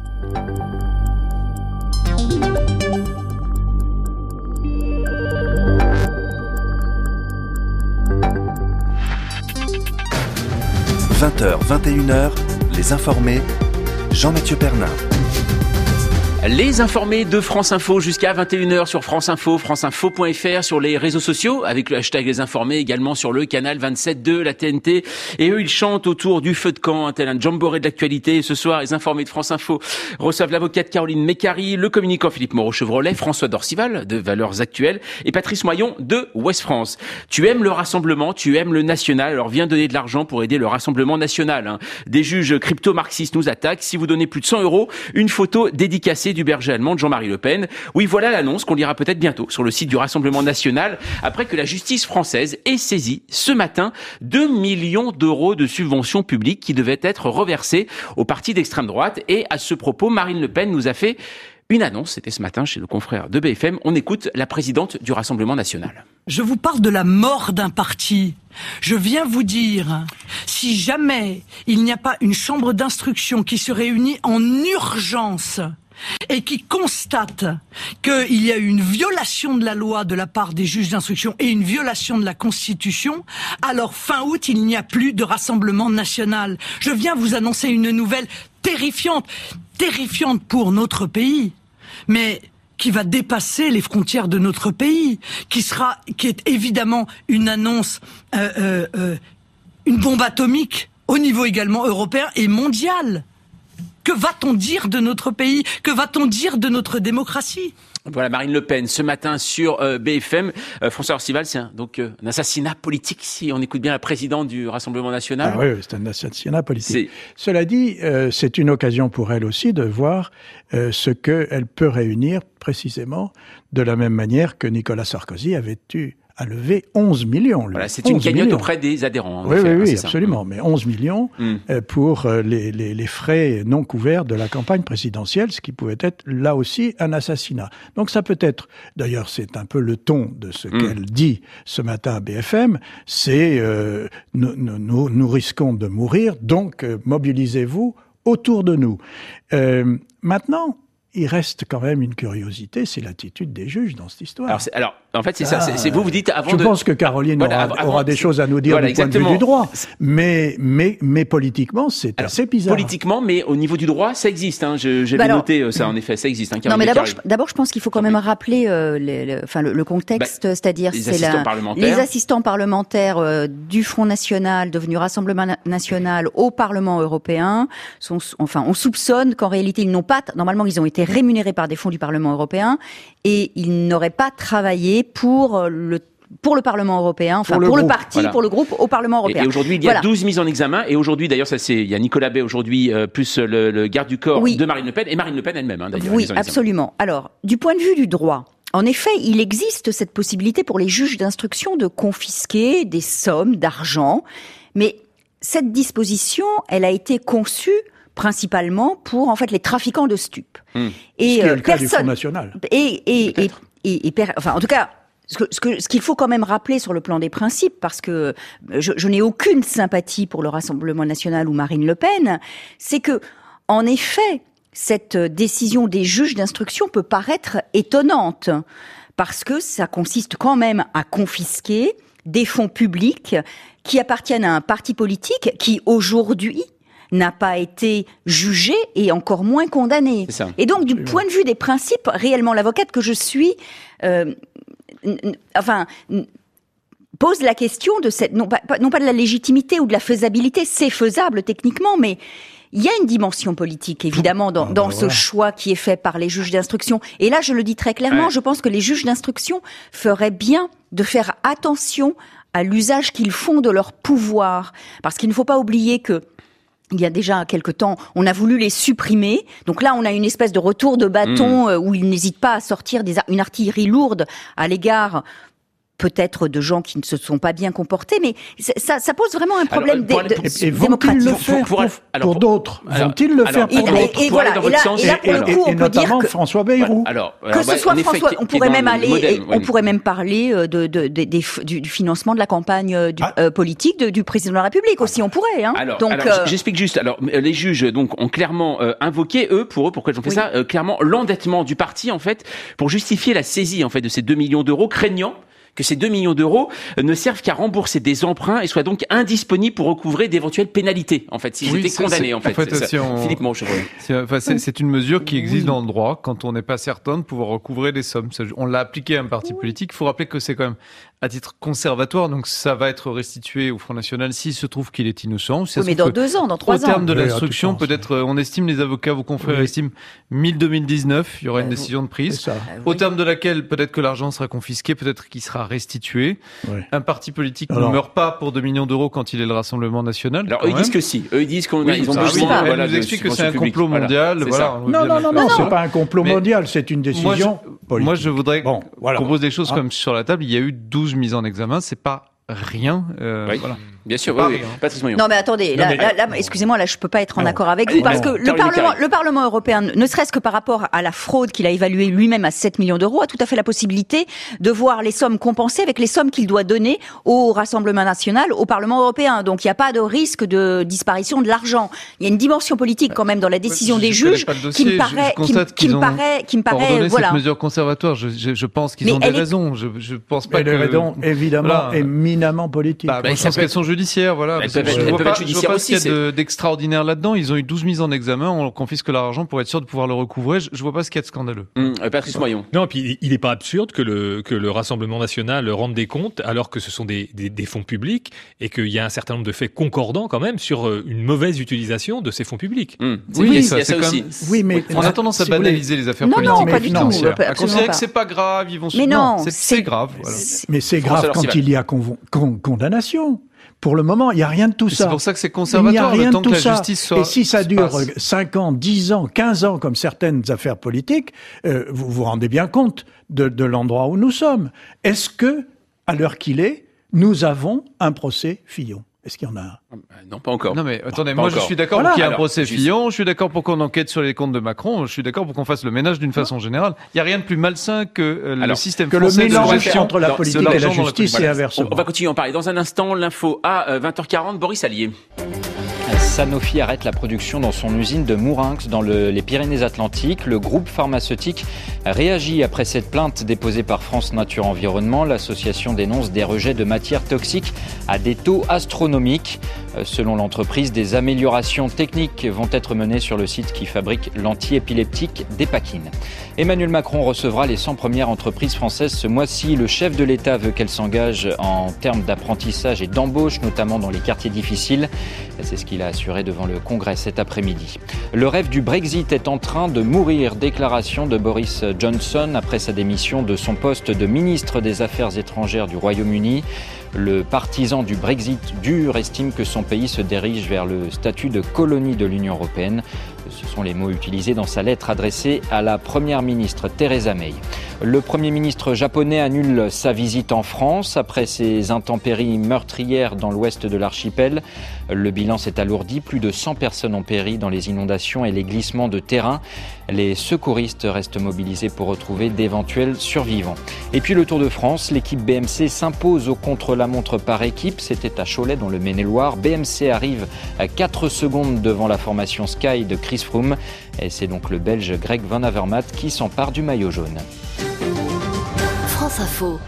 « 20h, 21h, Les Informés, Jean-Mathieu Pernin. Les informés de France Info jusqu'à 21h sur France Info, franceinfo.fr, sur les réseaux sociaux, avec le hashtag Les Informés, également sur le canal 27 de la TNT. Et eux, ils chantent autour du feu de camp, tel un jamboree de l'actualité. Et ce soir, les informés de France Info reçoivent l'avocate Caroline Mécari, le communicant Philippe Moreau-Chevrolet, François Dorcival de Valeurs Actuelles et Patrice Moyon de Ouest France. Tu aimes le rassemblement, tu aimes le national, alors viens donner de l'argent pour aider le Rassemblement national. Des juges crypto-marxistes nous attaquent. Si vous donnez plus de 100 €, une photo dédicacée du berger allemand de Jean-Marie Le Pen. Oui, voilà l'annonce qu'on lira peut-être bientôt sur le site du Rassemblement national, après que la justice française ait saisi ce matin 2 millions d'euros de subventions publiques qui devaient être reversées aux partis d'extrême droite. Et à ce propos, Marine Le Pen nous a fait une annonce, c'était ce matin chez nos confrères de BFM. On écoute la présidente du Rassemblement national. Je vous parle de la mort d'un parti. Je viens vous dire, si jamais il n'y a pas une chambre d'instruction qui se réunit en urgence et qui constate qu'il y a eu une violation de la loi de la part des juges d'instruction et une violation de la Constitution, alors fin août, il n'y a plus de Rassemblement national. Je viens vous annoncer une nouvelle terrifiante pour notre pays, mais qui va dépasser les frontières de notre pays, qui est évidemment une annonce, une bombe atomique au niveau également européen et mondial. Que va-t-on dire de notre pays? Que va-t-on dire de notre démocratie? Voilà Marine Le Pen ce matin sur BFM. François Orcival, c'est un assassinat politique si on écoute bien la présidente du Rassemblement national. Ah oui, c'est un assassinat politique. Cela dit, c'est une occasion pour elle aussi de voir ce qu'elle peut réunir précisément de la même manière que Nicolas Sarkozy avait eu à lever 11 millions. Voilà, c'est une cagnotte auprès des adhérents. Oui, absolument. Mais 11 millions pour les frais non couverts de la campagne présidentielle, ce qui pouvait être là aussi un assassinat. Donc ça peut être, d'ailleurs c'est un peu le ton de ce qu'elle dit ce matin à BFM, c'est nous risquons de mourir, donc mobilisez-vous autour de nous. Maintenant, il reste quand même une curiosité, c'est l'attitude des juges dans cette histoire. Alors en fait, c'est ça. C'est vous dites avant. Je pense que Caroline aura des choses à nous dire du point de vue du droit. Mais politiquement, c'est assez bizarre. Politiquement, mais au niveau du droit, ça existe. J'ai noté ça. En effet, ça existe. Non, mais d'abord, je pense qu'il faut quand même rappeler le contexte, c'est-à-dire les assistants parlementaires du Front National, devenu Rassemblement National au Parlement européen. On soupçonne qu'en réalité, ils n'ont pas. Normalement, ils ont été rémunérés par des fonds du Parlement européen et ils n'auraient pas travaillé pour le Parlement européen, pour le parti, pour le groupe au Parlement européen. Et aujourd'hui, il y a 12 mises en examen. Et aujourd'hui, d'ailleurs, il y a Nicolas Bay aujourd'hui, plus le garde du corps de Marine Le Pen, et Marine Le Pen elle-même, d'ailleurs. Oui, absolument. Alors, du point de vue du droit, en effet, il existe cette possibilité pour les juges d'instruction de confisquer des sommes d'argent. Mais cette disposition, elle a été conçue principalement pour, en fait, les trafiquants de stupes. Et le cas du Front National. En tout cas, ce qu'il faut quand même rappeler sur le plan des principes, parce que je n'ai aucune sympathie pour le Rassemblement national ou Marine Le Pen, c'est que, en effet, cette décision des juges d'instruction peut paraître étonnante, parce que ça consiste quand même à confisquer des fonds publics qui appartiennent à un parti politique qui, aujourd'hui, n'a pas été jugé et encore moins condamné. Et donc, du point de vue des principes, réellement, l'avocate que je suis, pose la question de cette, non pas de la légitimité ou de la faisabilité, c'est faisable techniquement, mais il y a une dimension politique, évidemment, dans ce choix qui est fait par les juges d'instruction. Et là, je le dis très clairement, je pense que les juges d'instruction feraient bien de faire attention à l'usage qu'ils font de leur pouvoir. Parce qu'il ne faut pas oublier que il y a déjà quelque temps, on a voulu les supprimer. Donc là, on a une espèce de retour de bâton où ils n'hésitent pas à sortir une artillerie lourde à l'égard peut-être de gens qui ne se sont pas bien comportés, mais ça pose vraiment un problème démocratique. Vont-ils le faire pour d'autres? Vont-ils le faire pour d'autres? Et voilà, et là, pour le coup, on peut dire que François Bayrou. Que ce soit François, on pourrait même aller, on pourrait même parler du financement de la campagne politique du président de la République aussi, on pourrait. Alors, j'explique juste. Alors, les juges donc ont clairement invoqué pourquoi ils ont fait ça, clairement l'endettement du parti en fait pour justifier la saisie en fait de ces 2 millions d'euros, craignant que ces 2 millions d'euros ne servent qu'à rembourser des emprunts et soient donc indisponibles pour recouvrer d'éventuelles pénalités, en fait, s'ils étaient condamnés, en fait. Philippe Manchevron. C'est une mesure qui existe dans le droit quand on n'est pas certain de pouvoir recouvrer des sommes. On l'a appliqué à un parti politique. Il faut rappeler que c'est quand même à titre conservatoire, donc ça va être restitué au Front National s'il se trouve qu'il est innocent. Mais dans 2 ans, dans 3 ans. Au terme de l'instruction, peut-être, on estime, les avocats, vos confrères estiment, mi-2019, il y aura une décision de prise. Au terme de laquelle, peut-être que l'argent sera confisqué, peut-être qu'il sera restitué. Un parti politique ne meurt pas pour 2 millions d'euros quand il est le Rassemblement National. Alors, eux, ils disent que si. Eux, ils disent qu'ils ont besoin. Ils nous expliquent que c'est un complot mondial. Non, c'est pas un complot mondial, c'est une décision politique. Moi, je voudrais qu'on pose des choses comme sur la table. Il y a eu 12 mises en examen, c'est pas rien. Voilà. Bien sûr, oui. Patrice Moyon. Non, mais attendez, là, excusez-moi, là, je peux pas être en accord avec vous, parce que le Parlement européen, ne serait-ce que par rapport à la fraude qu'il a évaluée lui-même à 7 millions d'euros, a tout à fait la possibilité de voir les sommes compensées avec les sommes qu'il doit donner au Rassemblement national, au Parlement européen. Donc, il n'y a pas de risque de disparition de l'argent. Il y a une dimension politique quand même dans la décision des juges qui me paraît, voilà. Cette mesure conservatoire, je pense qu'ils ont des raisons. Je pense pas que... des raisons, évidemment, éminemment politiques. Je pense qu'elles sont judiciaires, voilà. Je vois pas ce qu'il y a d'extraordinaire là-dedans. Ils ont eu 12 mises en examen, on confisque l'argent pour être sûr de pouvoir le recouvrer. Je vois pas ce qu'il y a de scandaleux. Patrice Moyon. Non, puis il n'est pas absurde que le Rassemblement national rende des comptes alors que ce sont des fonds publics et qu'il y a un certain nombre de faits concordants quand même sur une mauvaise utilisation de ces fonds publics. Oui, il y a ça aussi. Oui, mais on a tendance à banaliser les affaires politiques. Non, pas du tout. À considérer que c'est pas grave, ils vont se... Non, c'est grave. Mais c'est grave quand il y a condamnation. Pour le moment, il n'y a rien de tout ça. C'est pour ça que c'est conservatoire, le temps que la justice soit... Et si ça dure 5 ans, 10 ans, 15 ans, comme certaines affaires politiques, vous vous rendez bien compte de l'endroit où nous sommes. Est-ce que, à l'heure qu'il est, nous avons un procès Fillon ? Est-ce qu'il y en a un ? Non, pas encore. Non, mais attendez, moi je suis d'accord pour qu'il y ait un procès Fillon, je suis d'accord pour qu'on enquête sur les comptes de Macron, je suis d'accord pour qu'on fasse le ménage d'une façon générale. Il n'y a rien de plus malsain que le système français de gestion entre la politique et la justice et inversement. On va continuer à en parler. Dans un instant, l'info à 20h40, Boris Allier. Sanofi arrête la production dans son usine de Mourinx dans les Pyrénées-Atlantiques. Le groupe pharmaceutique réagit après cette plainte déposée par France Nature Environnement. L'association dénonce des rejets de matières toxiques à des taux astronomiques. Selon l'entreprise, des améliorations techniques vont être menées sur le site qui fabrique l'antiépileptique Dépakine. Emmanuel Macron recevra les 100 premières entreprises françaises ce mois-ci. Le chef de l'État veut qu'elles s'engagent en termes d'apprentissage et d'embauche, notamment dans les quartiers difficiles. C'est ce qu'il a assuré devant le Congrès cet après-midi. Le rêve du Brexit est en train de mourir. Déclaration de Boris Johnson après sa démission de son poste de ministre des Affaires étrangères du Royaume-Uni. Le partisan du Brexit dur estime que son pays se dirige vers le statut de colonie de l'Union européenne. Ce sont les mots utilisés dans sa lettre adressée à la première ministre Theresa May. Le Premier ministre japonais annule sa visite en France après ces intempéries meurtrières dans l'ouest de l'archipel. Le bilan s'est alourdi. Plus de 100 personnes ont péri dans les inondations et les glissements de terrain. Les secouristes restent mobilisés pour retrouver d'éventuels survivants. Et puis le Tour de France, l'équipe BMC s'impose au contre-la-montre par équipe. C'était à Cholet dans le Maine-et-Loire. BMC arrive à 4 secondes devant la formation Sky de Chris Froome. Et c'est donc le Belge Greg Van Avermaet qui s'empare du maillot jaune. France Info.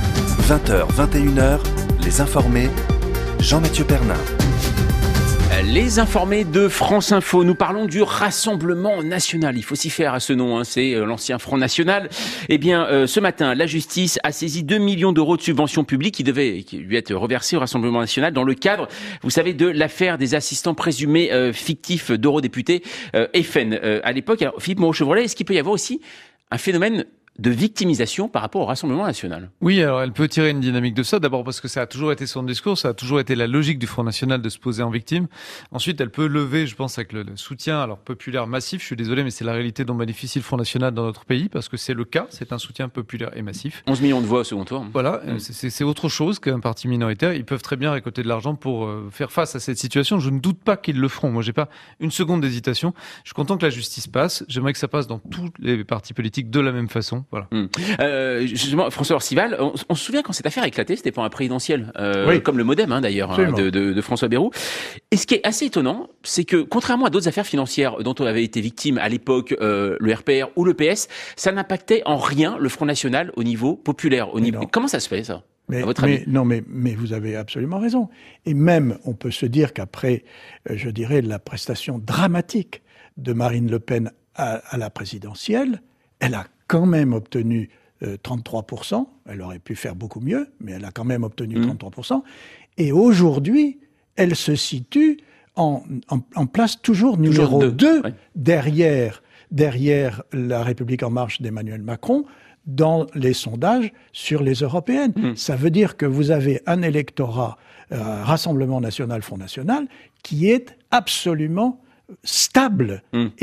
20h, 21h, les informés, Jean-Mathieu Pernin. Les informés de France Info, nous parlons du Rassemblement National. Il faut s'y faire à ce nom, c'est l'ancien Front National. Eh bien, ce matin, la justice a saisi 2 millions d'euros de subventions publiques qui devaient lui être reversées au Rassemblement National dans le cadre, vous savez, de l'affaire des assistants présumés fictifs d'eurodéputés FN. À l'époque, alors, Philippe Moreau-Chevrolet, est-ce qu'il peut y avoir aussi un phénomène de victimisation par rapport au Rassemblement National? Oui, alors elle peut tirer une dynamique de ça. D'abord parce que ça a toujours été son discours, ça a toujours été la logique du Front National de se poser en victime. Ensuite, elle peut lever, je pense, avec le soutien alors populaire massif. Je suis désolé, mais c'est la réalité dont bénéficie le Front National dans notre pays, parce que c'est le cas, c'est un soutien populaire et massif. 11 millions de voix au second tour. Voilà, c'est autre chose qu'un parti minoritaire. Ils peuvent très bien récolter de l'argent pour faire face à cette situation. Je ne doute pas qu'ils le feront. Moi, j'ai pas une seconde d'hésitation. Je suis content que la justice passe. J'aimerais que ça passe dans tous les partis politiques de la même façon. Voilà. Justement, François Orcival, on se souvient quand cette affaire a éclaté, c'était pour un présidentiel, oui. comme le Modem d'ailleurs, de François Bayrou. Et ce qui est assez étonnant, c'est que contrairement à d'autres affaires financières dont on avait été victime à l'époque, le RPR ou le PS, ça n'impactait en rien le Front National au niveau populaire. Comment ça se fait ça, à votre avis? Mais vous avez absolument raison. Et même, on peut se dire qu'après, je dirais, la prestation dramatique de Marine Le Pen à la présidentielle, elle a quand même obtenu 33%. Elle aurait pu faire beaucoup mieux, mais elle a quand même obtenu 33%. Et aujourd'hui, elle se situe en place toujours numéro 2 derrière la République en marche d'Emmanuel Macron dans les sondages sur les européennes. Ça veut dire que vous avez un électorat Rassemblement National, Front National qui est absolument stable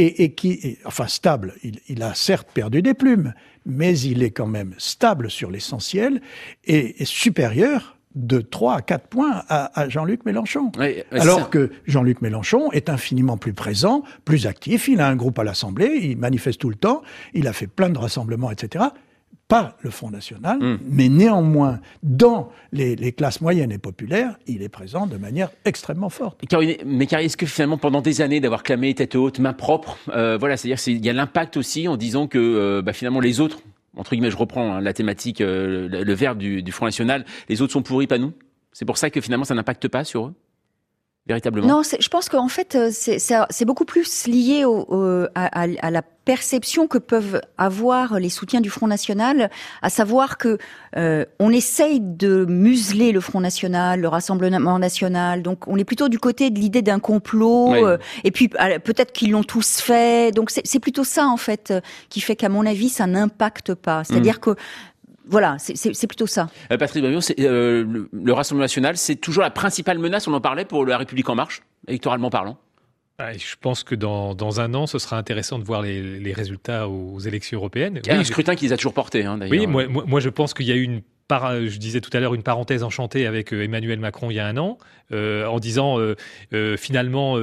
stable. Il a certes perdu des plumes, mais il est quand même stable sur l'essentiel et supérieur de 3 à 4 points à Jean-Luc Mélenchon. Alors que Jean-Luc Mélenchon est infiniment plus présent, plus actif, il a un groupe à l'Assemblée, il manifeste tout le temps, il a fait plein de rassemblements, etc. Pas le Front National, mais néanmoins, dans les classes moyennes et populaires, il est présent de manière extrêmement forte. Mais Caroline, est-ce que finalement, pendant des années d'avoir clamé tête haute, main propre, c'est-à-dire qu'il y a l'impact aussi en disant que finalement les autres, entre guillemets, je reprends la thématique, le verbe du Front National, les autres sont pourris, pas nous? C'est pour ça que finalement ça n'impacte pas sur eux? Véritablement? Non, je pense qu'en fait, c'est beaucoup plus lié à la perception que peuvent avoir les soutiens du Front National, à savoir que on essaye de museler le Front National, le Rassemblement National, donc on est plutôt du côté de l'idée d'un complot, et puis peut-être qu'ils l'ont tous fait, donc c'est plutôt ça en fait qui fait qu'à mon avis ça n'impacte pas, c'est-à-dire que voilà, c'est plutôt ça. Patrick Babion, le Rassemblement National, c'est toujours la principale menace, on en parlait, pour la République En Marche, électoralement parlant? Je pense que dans un an, ce sera intéressant de voir les résultats aux élections européennes. Il y a un scrutin qui les a toujours portés, d'ailleurs. Oui, moi je pense qu'il y a eu je disais tout à l'heure, une parenthèse enchantée avec Emmanuel Macron il y a un an, en disant finalement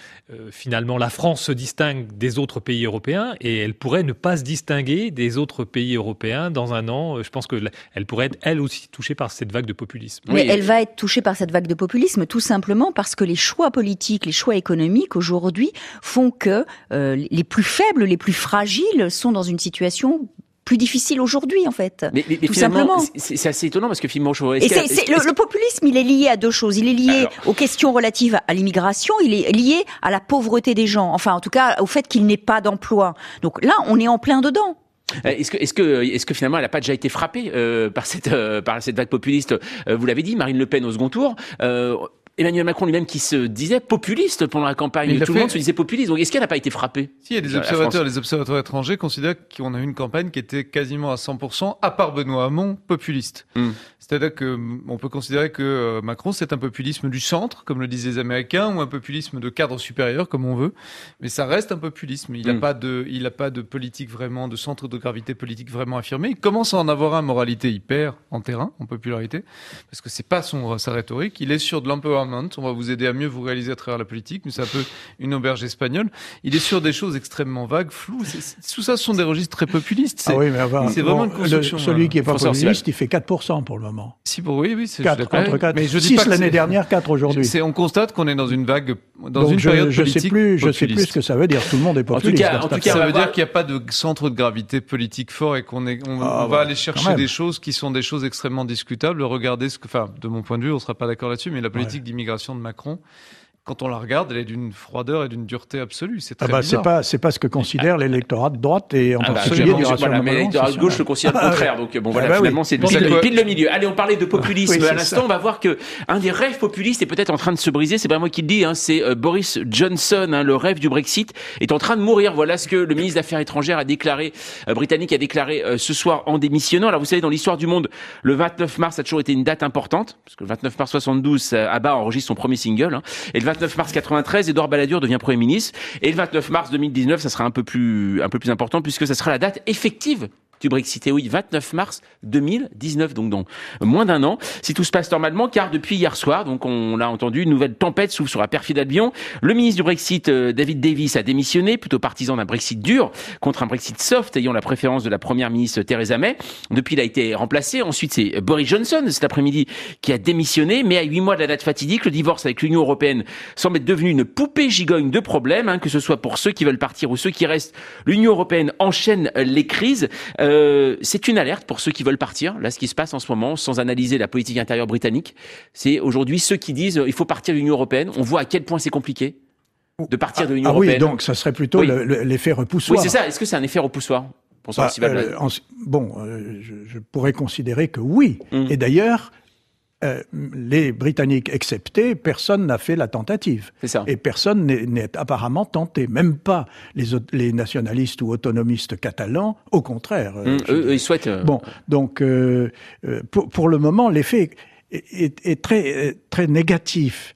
la France se distingue des autres pays européens et elle pourrait ne pas se distinguer des autres pays européens dans un an. Je pense qu'elle pourrait être elle aussi touchée par cette vague de populisme. Mais elle va être touchée par cette vague de populisme tout simplement parce que les choix politiques, les choix économiques aujourd'hui font que les plus faibles, les plus fragiles sont dans une situation plus difficile aujourd'hui, en fait. Mais tout simplement. C'est assez étonnant parce que finalement, le populisme, il est lié à deux choses. Il est lié aux questions relatives à l'immigration, il est lié à la pauvreté des gens. Enfin, en tout cas, au fait qu'il n'ait pas d'emploi. Donc là, on est en plein dedans. Est-ce que finalement elle n'a pas déjà été frappée par cette vague populiste? Vous l'avez dit, Marine Le Pen au second tour. Emmanuel Macron lui-même qui se disait populiste pendant la campagne. Tout le monde se disait populiste. Donc est-ce qu'elle n'a pas été frappée? Si, il y a les observateurs étrangers considèrent qu'on a eu une campagne qui était quasiment à 100%, à part Benoît Hamon, populiste. C'est-à-dire qu'on peut considérer que Macron, c'est un populisme du centre, comme le disent les Américains, ou un populisme de cadre supérieur, comme on veut. Mais ça reste un populisme. Il n'a pas de politique vraiment, de centre de gravité politique vraiment affirmé. Il commence à en avoir un. Moralité, il perd en terrain, en popularité, parce que c'est pas sa rhétorique. Il est sur de l'empowerment. On va vous aider à mieux vous réaliser à travers la politique, mais c'est un peu une auberge espagnole. Il est sur des choses extrêmement vagues, floues. Tout ça, ce sont des registres très populistes. C'est vraiment une construction. Celui qui est pas populiste, il fait 4% pour le moment. Oui, c'est 4 contre 4. Mais je dis 6 l'année dernière, 4 aujourd'hui. On constate qu'on est dans une vague, une période politique populiste. Je sais plus ce que ça veut dire. Tout le monde est populiste. En tout cas, ça veut dire qu'il n'y a pas de centre de gravité politique fort et qu'on va aller chercher des choses qui sont des choses extrêmement discutables. Regardez de mon point de vue, on ne sera pas d'accord là-dessus, mais la politique d'immigration de Macron quand on la regarde, elle est d'une froideur et d'une dureté absolue. C'est très bizarre. C'est pas ce que considère l'électorat de droite et en particulier du Rassemblement mais l'électorat de gauche le considère le contraire. Donc finalement, c'est pile le milieu. Allez, on parlait de populisme à l'instant. On va voir que un des rêves populistes est peut-être en train de se briser. C'est pas moi qui le dis, c'est Boris Johnson. Le rêve du Brexit est en train de mourir. Voilà ce que le ministre des Affaires étrangères a déclaré, britannique a déclaré ce soir en démissionnant. Alors vous savez, dans l'histoire du monde, le 29 mars a toujours été une date importante, parce que le 29 mars 72, ABBA enregistre son premier single, et le 29 mars 93, Édouard Balladur devient Premier ministre, et le 29 mars 2019, ça sera un peu plus important, puisque ça sera la date effective du Brexit. Et oui, 29 mars 2019, donc dans moins d'un an, si tout se passe normalement, car depuis hier soir, donc on l'a entendu, une nouvelle tempête s'ouvre sur la perfide Albion. Le ministre du Brexit, David Davis, a démissionné, plutôt partisan d'un Brexit dur contre un Brexit soft, ayant la préférence de la première ministre Theresa May. Depuis, il a été remplacé. Ensuite, c'est Boris Johnson, cet après-midi, qui a démissionné, mais à 8 mois de la date fatidique, le divorce avec l'Union européenne semble être devenu une poupée gigogne de problèmes, que ce soit pour ceux qui veulent partir ou ceux qui restent. L'Union européenne enchaîne les crises. C'est une alerte pour ceux qui veulent partir. Là, ce qui se passe en ce moment, sans analyser la politique intérieure britannique, c'est aujourd'hui ceux qui disent il faut partir de l'Union européenne. On voit à quel point c'est compliqué de partir de l'Union européenne. Oui, donc ça serait plutôt l'effet repoussoir. Oui, c'est ça. Est-ce que c'est un effet repoussoir pour je pourrais considérer que oui. Et d'ailleurs, les Britanniques exceptés, personne n'a fait la tentative. C'est ça. Et personne n'est apparemment tenté, même pas les nationalistes ou autonomistes catalans, au contraire. Eux, ils souhaitent... Bon, donc pour le moment, l'effet est très, très négatif.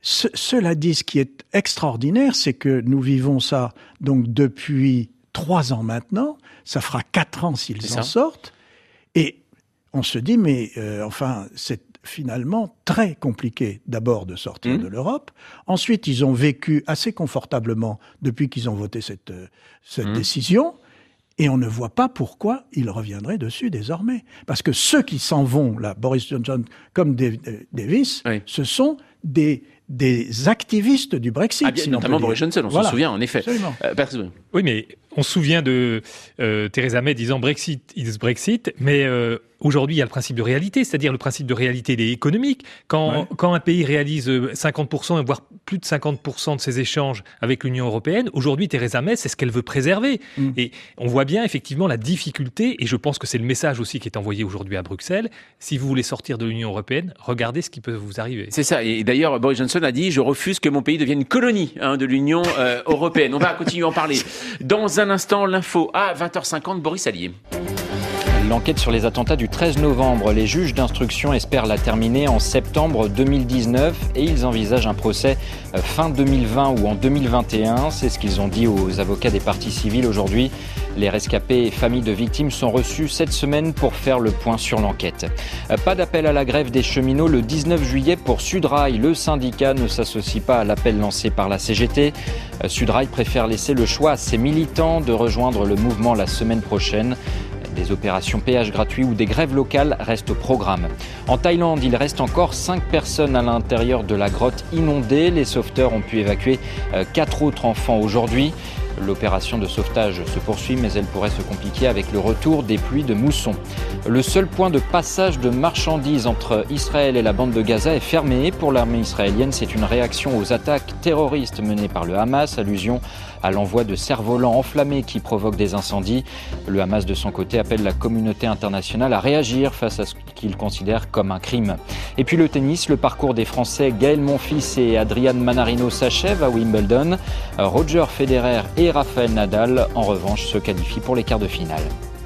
Cela dit, ce qui est extraordinaire, c'est que nous vivons ça donc depuis 3 ans maintenant, ça fera 4 ans s'ils en sortent, et on se dit, mais c'est finalement très compliqué d'abord de sortir de l'Europe. Ensuite, ils ont vécu assez confortablement depuis qu'ils ont voté cette décision. Et on ne voit pas pourquoi ils reviendraient dessus désormais. Parce que ceux qui s'en vont, là, Boris Johnson comme Davis, ce sont des activistes du Brexit. Notamment Boris Johnson, on s'en souvient en effet. Oui, mais on se souvient de Theresa May disant Brexit is Brexit, mais aujourd'hui il y a le principe de réalité, c'est-à-dire le principe de réalité économique. Quand un pays réalise 50%, voire plus de 50% de ses échanges avec l'Union européenne, aujourd'hui Theresa May, c'est ce qu'elle veut préserver. Et on voit bien effectivement la difficulté, et je pense que c'est le message aussi qui est envoyé aujourd'hui à Bruxelles. Si vous voulez sortir de l'Union européenne, regardez ce qui peut vous arriver. C'est ça, et d'ailleurs Boris Johnson a dit « Je refuse que mon pays devienne une colonie de l'Union européenne ». On va continuer à en parler. Dans un instant, l'info à 20h50, Boris Allier. L'enquête sur les attentats du 13 novembre, les juges d'instruction espèrent la terminer en septembre 2019 et ils envisagent un procès fin 2020 ou en 2021. C'est ce qu'ils ont dit aux avocats des parties civiles aujourd'hui. Les rescapés et familles de victimes sont reçus cette semaine pour faire le point sur l'enquête. Pas d'appel à la grève des cheminots le 19 juillet pour Sudrail. Le syndicat ne s'associe pas à l'appel lancé par la CGT. Sudrail préfère laisser le choix à ses militants de rejoindre le mouvement la semaine prochaine. Des opérations péage gratuit ou des grèves locales restent au programme. En Thaïlande, il reste encore 5 personnes à l'intérieur de la grotte inondée. Les sauveteurs ont pu évacuer 4 autres enfants aujourd'hui. L'opération de sauvetage se poursuit, mais elle pourrait se compliquer avec le retour des pluies de mousson. Le seul point de passage de marchandises entre Israël et la bande de Gaza est fermé. Pour l'armée israélienne, c'est une réaction aux attaques terroristes menées par le Hamas, allusion à l'envoi de cerfs-volants enflammés qui provoquent des incendies. Le Hamas, de son côté, appelle la communauté internationale à réagir face à ce qu'il considère comme un crime. Et puis le tennis, le parcours des Français Gaël Monfils et Adrian Manarino s'achève à Wimbledon. Roger Federer et Rafael Nadal, en revanche, se qualifient pour les quarts de finale.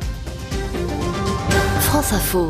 France Info.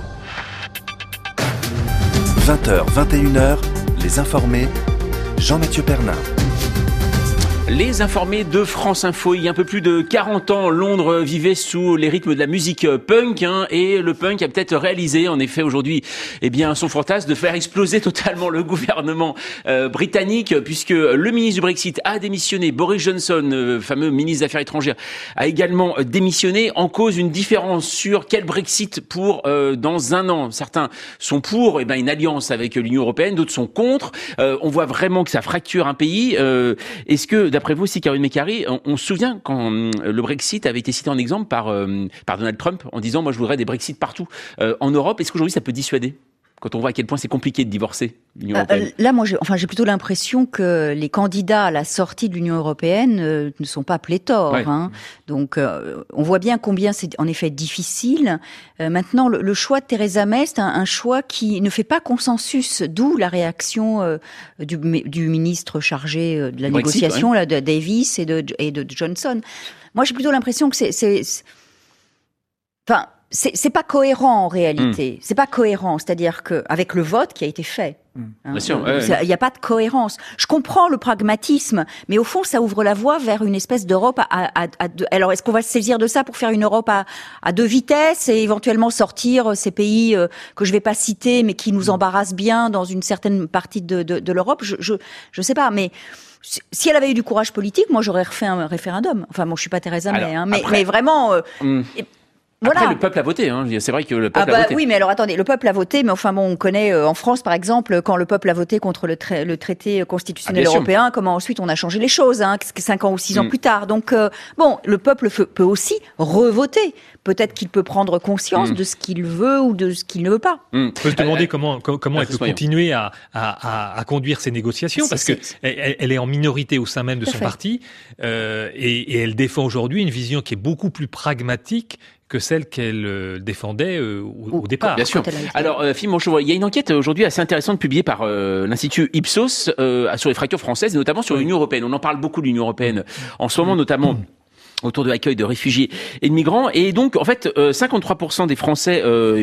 20h, 21h, les informés, Jean-Mathieu Pernin. Les informés de France Info. Il y a un peu plus de 40 ans, Londres vivait sous les rythmes de la musique punk, et le punk a peut-être réalisé, en effet, aujourd'hui, son fantasme de faire exploser totalement le gouvernement britannique, puisque le ministre du Brexit a démissionné. Boris Johnson, fameux ministre des Affaires étrangères, a également démissionné. En cause une différence sur quel Brexit pour dans un an. Certains sont pour une alliance avec l'Union européenne, d'autres sont contre. On voit vraiment que ça fracture un pays. Est-ce que, d'après vous aussi, Caroline Mécari, on se souvient quand le Brexit avait été cité en exemple par Donald Trump en disant « Moi, je voudrais des Brexit partout en Europe ». Est-ce qu'aujourd'hui, ça peut dissuader quand on voit à quel point c'est compliqué de divorcer l'Union européenne. Là, moi, j'ai plutôt l'impression que les candidats à la sortie de l'Union européenne ne sont pas pléthores. Ouais. Donc, on voit bien combien c'est en effet difficile. Maintenant, le choix de Theresa May, c'est un choix qui ne fait pas consensus, d'où la réaction du ministre chargé de la Brexit, négociation, là, de Davis et de Johnson. Moi, j'ai plutôt l'impression que c'est pas cohérent en réalité. C'est pas cohérent, c'est-à-dire que avec le vote qui a été fait, Bien sûr, il n'y a pas de cohérence. Je comprends le pragmatisme, mais au fond, ça ouvre la voie vers une espèce d'Europe alors, est-ce qu'on va se saisir de ça pour faire une Europe à deux vitesses et éventuellement sortir ces pays que je vais pas citer, mais qui nous embarrassent bien dans une certaine partie de l'Europe? Je sais pas, mais si elle avait eu du courage politique, moi, j'aurais refait un référendum. Enfin, bon, je suis pas Theresa May, mais vraiment. Après, Voilà. le peuple a voté. C'est vrai que le peuple a voté. Oui, mais alors attendez, le peuple a voté, mais enfin bon, on connaît en France, par exemple, quand le peuple a voté contre le traité constitutionnel européen, comment ensuite on a changé les choses, 5 ans ou 6 ans plus tard. Donc le peuple peut aussi revoter. Peut-être qu'il peut prendre conscience de ce qu'il veut ou de ce qu'il ne veut pas. On peut se demander comment elle peut continuer à conduire ces négociations, parce que elle est en minorité au sein même de son parti, et elle défend aujourd'hui une vision qui est beaucoup plus pragmatique que celle qu'elle défendait au départ. Bien sûr. Alors, Philippe Manchevrolet, il y a une enquête aujourd'hui assez intéressante publiée par l'Institut Ipsos sur les fractures françaises, et notamment sur l'Union européenne. On en parle beaucoup de l'Union européenne en ce moment, notamment autour de l'accueil de réfugiés et de migrants. Et donc, en fait, 53% des Français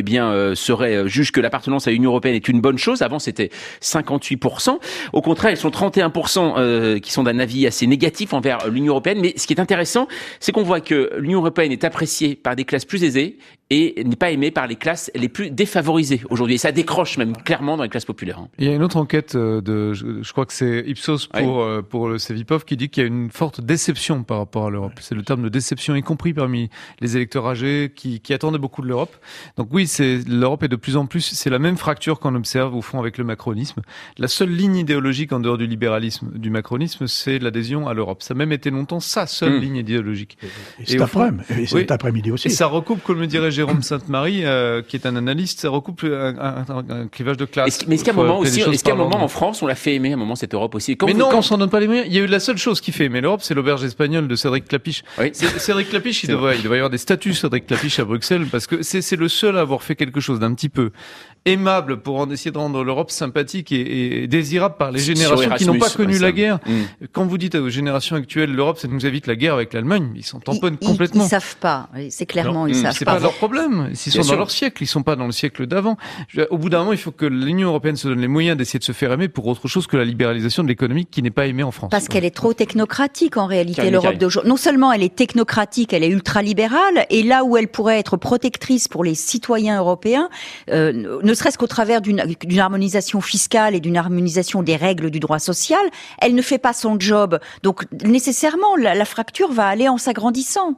jugent que l'appartenance à l'Union européenne est une bonne chose. Avant, c'était 58%. Au contraire, ils sont 31% qui sont d'un avis assez négatif envers l'Union européenne. Mais ce qui est intéressant, c'est qu'on voit que l'Union européenne est appréciée par des classes plus aisées et n'est pas aimée par les classes les plus défavorisées aujourd'hui. Et ça décroche même clairement dans les classes populaires. Il y a une autre enquête je crois que c'est Ipsos pour le Cevipof qui dit qu'il y a une forte déception par rapport à l'Europe. C'est le terme de déception, y compris parmi les électeurs âgés qui attendaient beaucoup de l'Europe. Donc oui, l'Europe est de plus en plus, c'est la même fracture qu'on observe au fond avec le macronisme. La seule ligne idéologique en dehors du libéralisme, du macronisme, c'est l'adhésion à l'Europe. Ça a même été longtemps sa seule ligne idéologique. Et cet après-midi aussi. Et ça recoupe, comme le dirait Jérôme Sainte-Marie, qui est un analyste, ça recoupe un clivage de classe. Mais est-ce qu'à un moment en France, on l'a fait aimer, à un moment, cette Europe aussi? Mais non, on s'en donne pas les moyens. Il y a eu la seule chose qui fait aimer l'Europe, c'est l'auberge espagnole de Cédric Clapiche. Oui. Cédric Clapiche, il devrait y avoir des statuts Cédric Clapiche à Bruxelles, parce que c'est le seul à avoir fait quelque chose d'un petit peu aimable pour en essayer de rendre l'Europe sympathique et désirable par les générations qui n'ont pas connu la guerre. Quand vous dites aux générations actuelles, l'Europe, ça nous évite la guerre avec l'Allemagne, ils s'en tamponnent complètement. Ils savent pas. C'est clairement, ils savent pas. C'est pas leur problème. S'ils sont dans leur siècle, ils sont pas dans le siècle d'avant. Au bout d'un moment, il faut que l'Union européenne se donne les moyens d'essayer de se faire aimer pour autre chose que la libéralisation de l'économie qui n'est pas aimée en France. Parce qu'elle est trop technocratique en réalité, l'Europe d'aujourd'hui. Non seulement elle est technocratique, elle est ultralibérale, et là où elle pourrait être protectrice pour les citoyens européens, ne serait-ce qu'au travers d'une harmonisation fiscale et d'une harmonisation des règles du droit social, elle ne fait pas son job. Donc nécessairement, la fracture va aller en s'agrandissant.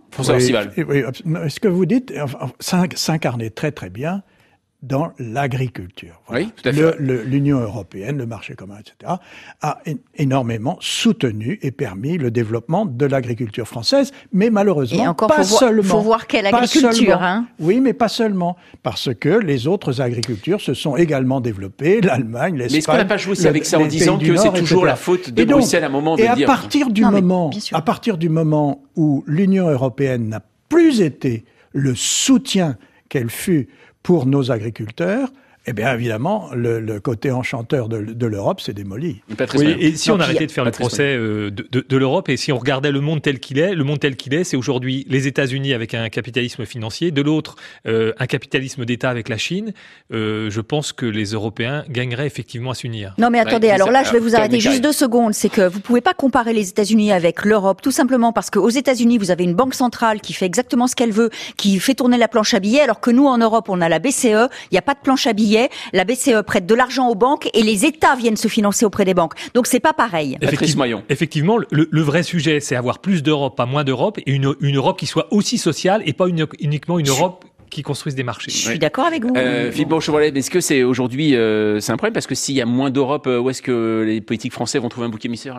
Ce que vous dites s'incarnait très très bien dans l'agriculture. Voilà. Oui, tout à fait. L'Union européenne, le marché commun, etc., a énormément soutenu et permis le développement de l'agriculture française, mais malheureusement, et encore, pas seulement. Faut voir quelle agriculture, hein. Oui, mais pas seulement. Parce que les autres agricultures se sont également développées, l'Allemagne, l'Espagne. Mais est-ce qu'on n'a pas joué aussi avec ça en disant que c'est toujours la faute de Bruxelles à un moment de dire... Et à partir du moment où l'Union européenne n'a plus été le soutien qu'elle fut pour nos agriculteurs, eh bien, évidemment, le côté enchanteur de l'Europe s'est démoli. Oui, et si on arrêtait de faire le procès de l'Europe, et si on regardait le monde tel qu'il est, c'est aujourd'hui les États-Unis avec un capitalisme financier, de l'autre, un capitalisme d'État avec la Chine, je pense que les Européens gagneraient effectivement à s'unir. Non, mais attendez, alors là, je vais vous arrêter juste 2 secondes. C'est que vous pouvez pas comparer les États-Unis avec l'Europe, tout simplement parce qu'aux États-Unis, vous avez une banque centrale qui fait exactement ce qu'elle veut, qui fait tourner la planche à billets, alors que nous, en Europe, on a la BCE, il n'y a pas de planche à billets. La BCE prête de l'argent aux banques et les États viennent se financer auprès des banques. Donc c'est pas pareil. Effectivement, le vrai sujet, c'est avoir plus d'Europe, pas moins d'Europe, et une Europe qui soit aussi sociale et pas uniquement une Europe qui construise des marchés. Je suis d'accord avec vous. Philippe Manchevrolet, est-ce que c'est aujourd'hui c'est un problème parce que s'il y a moins d'Europe, où est-ce que les politiques français vont trouver un bouc émissaire alors?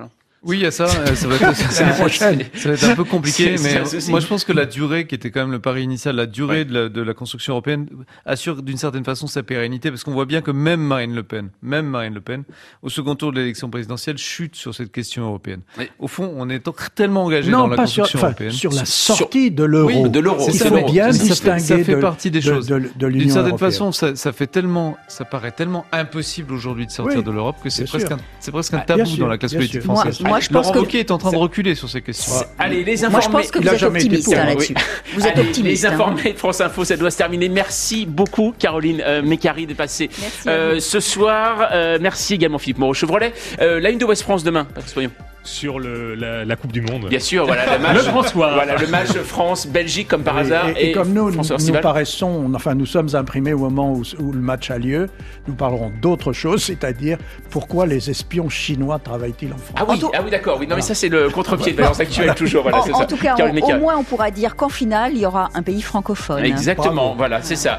Oui, il y a ça. Ça va être un peu compliqué, mais moi je pense que la durée, qui était quand même le pari initial, la durée de la construction européenne assure d'une certaine façon sa pérennité, parce qu'on voit bien que même Marine Le Pen, au second tour de l'élection présidentielle, chute sur cette question européenne. Oui. Au fond, on est tellement engagé dans la construction européenne. Sur la sortie de l'euro. Oui, de l'euro. Il faut bien distinguer ça fait partie des choses. De l'Union d'une certaine européenne. façon, ça paraît tellement impossible aujourd'hui de sortir de l'Europe que c'est presque un tabou dans la classe politique française. Moi, je pense Laurent Wauquiez est en train de reculer sur ces questions. Allez, les informés. Moi, je pense que vous êtes optimiste là-dessus. Vous êtes optimiste. Les informés de France Info, ça doit se terminer. Merci beaucoup, Caroline Mécari, de passer ce soir. Merci également, Philippe Moreau-Chevrolet. La une de Ouest France demain, Patrice Poyon. Sur la Coupe du Monde. Bien sûr, voilà, le match France-Belgique, comme par hasard. Et comme nous sommes imprimés au moment où le match a lieu, nous parlerons d'autre chose, c'est-à-dire pourquoi les espions chinois travaillent-ils en France. Ah oui, d'accord. Oui, non, mais ça, c'est le contre-pied de Valence Actuelle, toujours. Voilà, c'est ça. En tout cas, au moins, on pourra dire qu'en finale, il y aura un pays francophone. Exactement, voilà, c'est ça.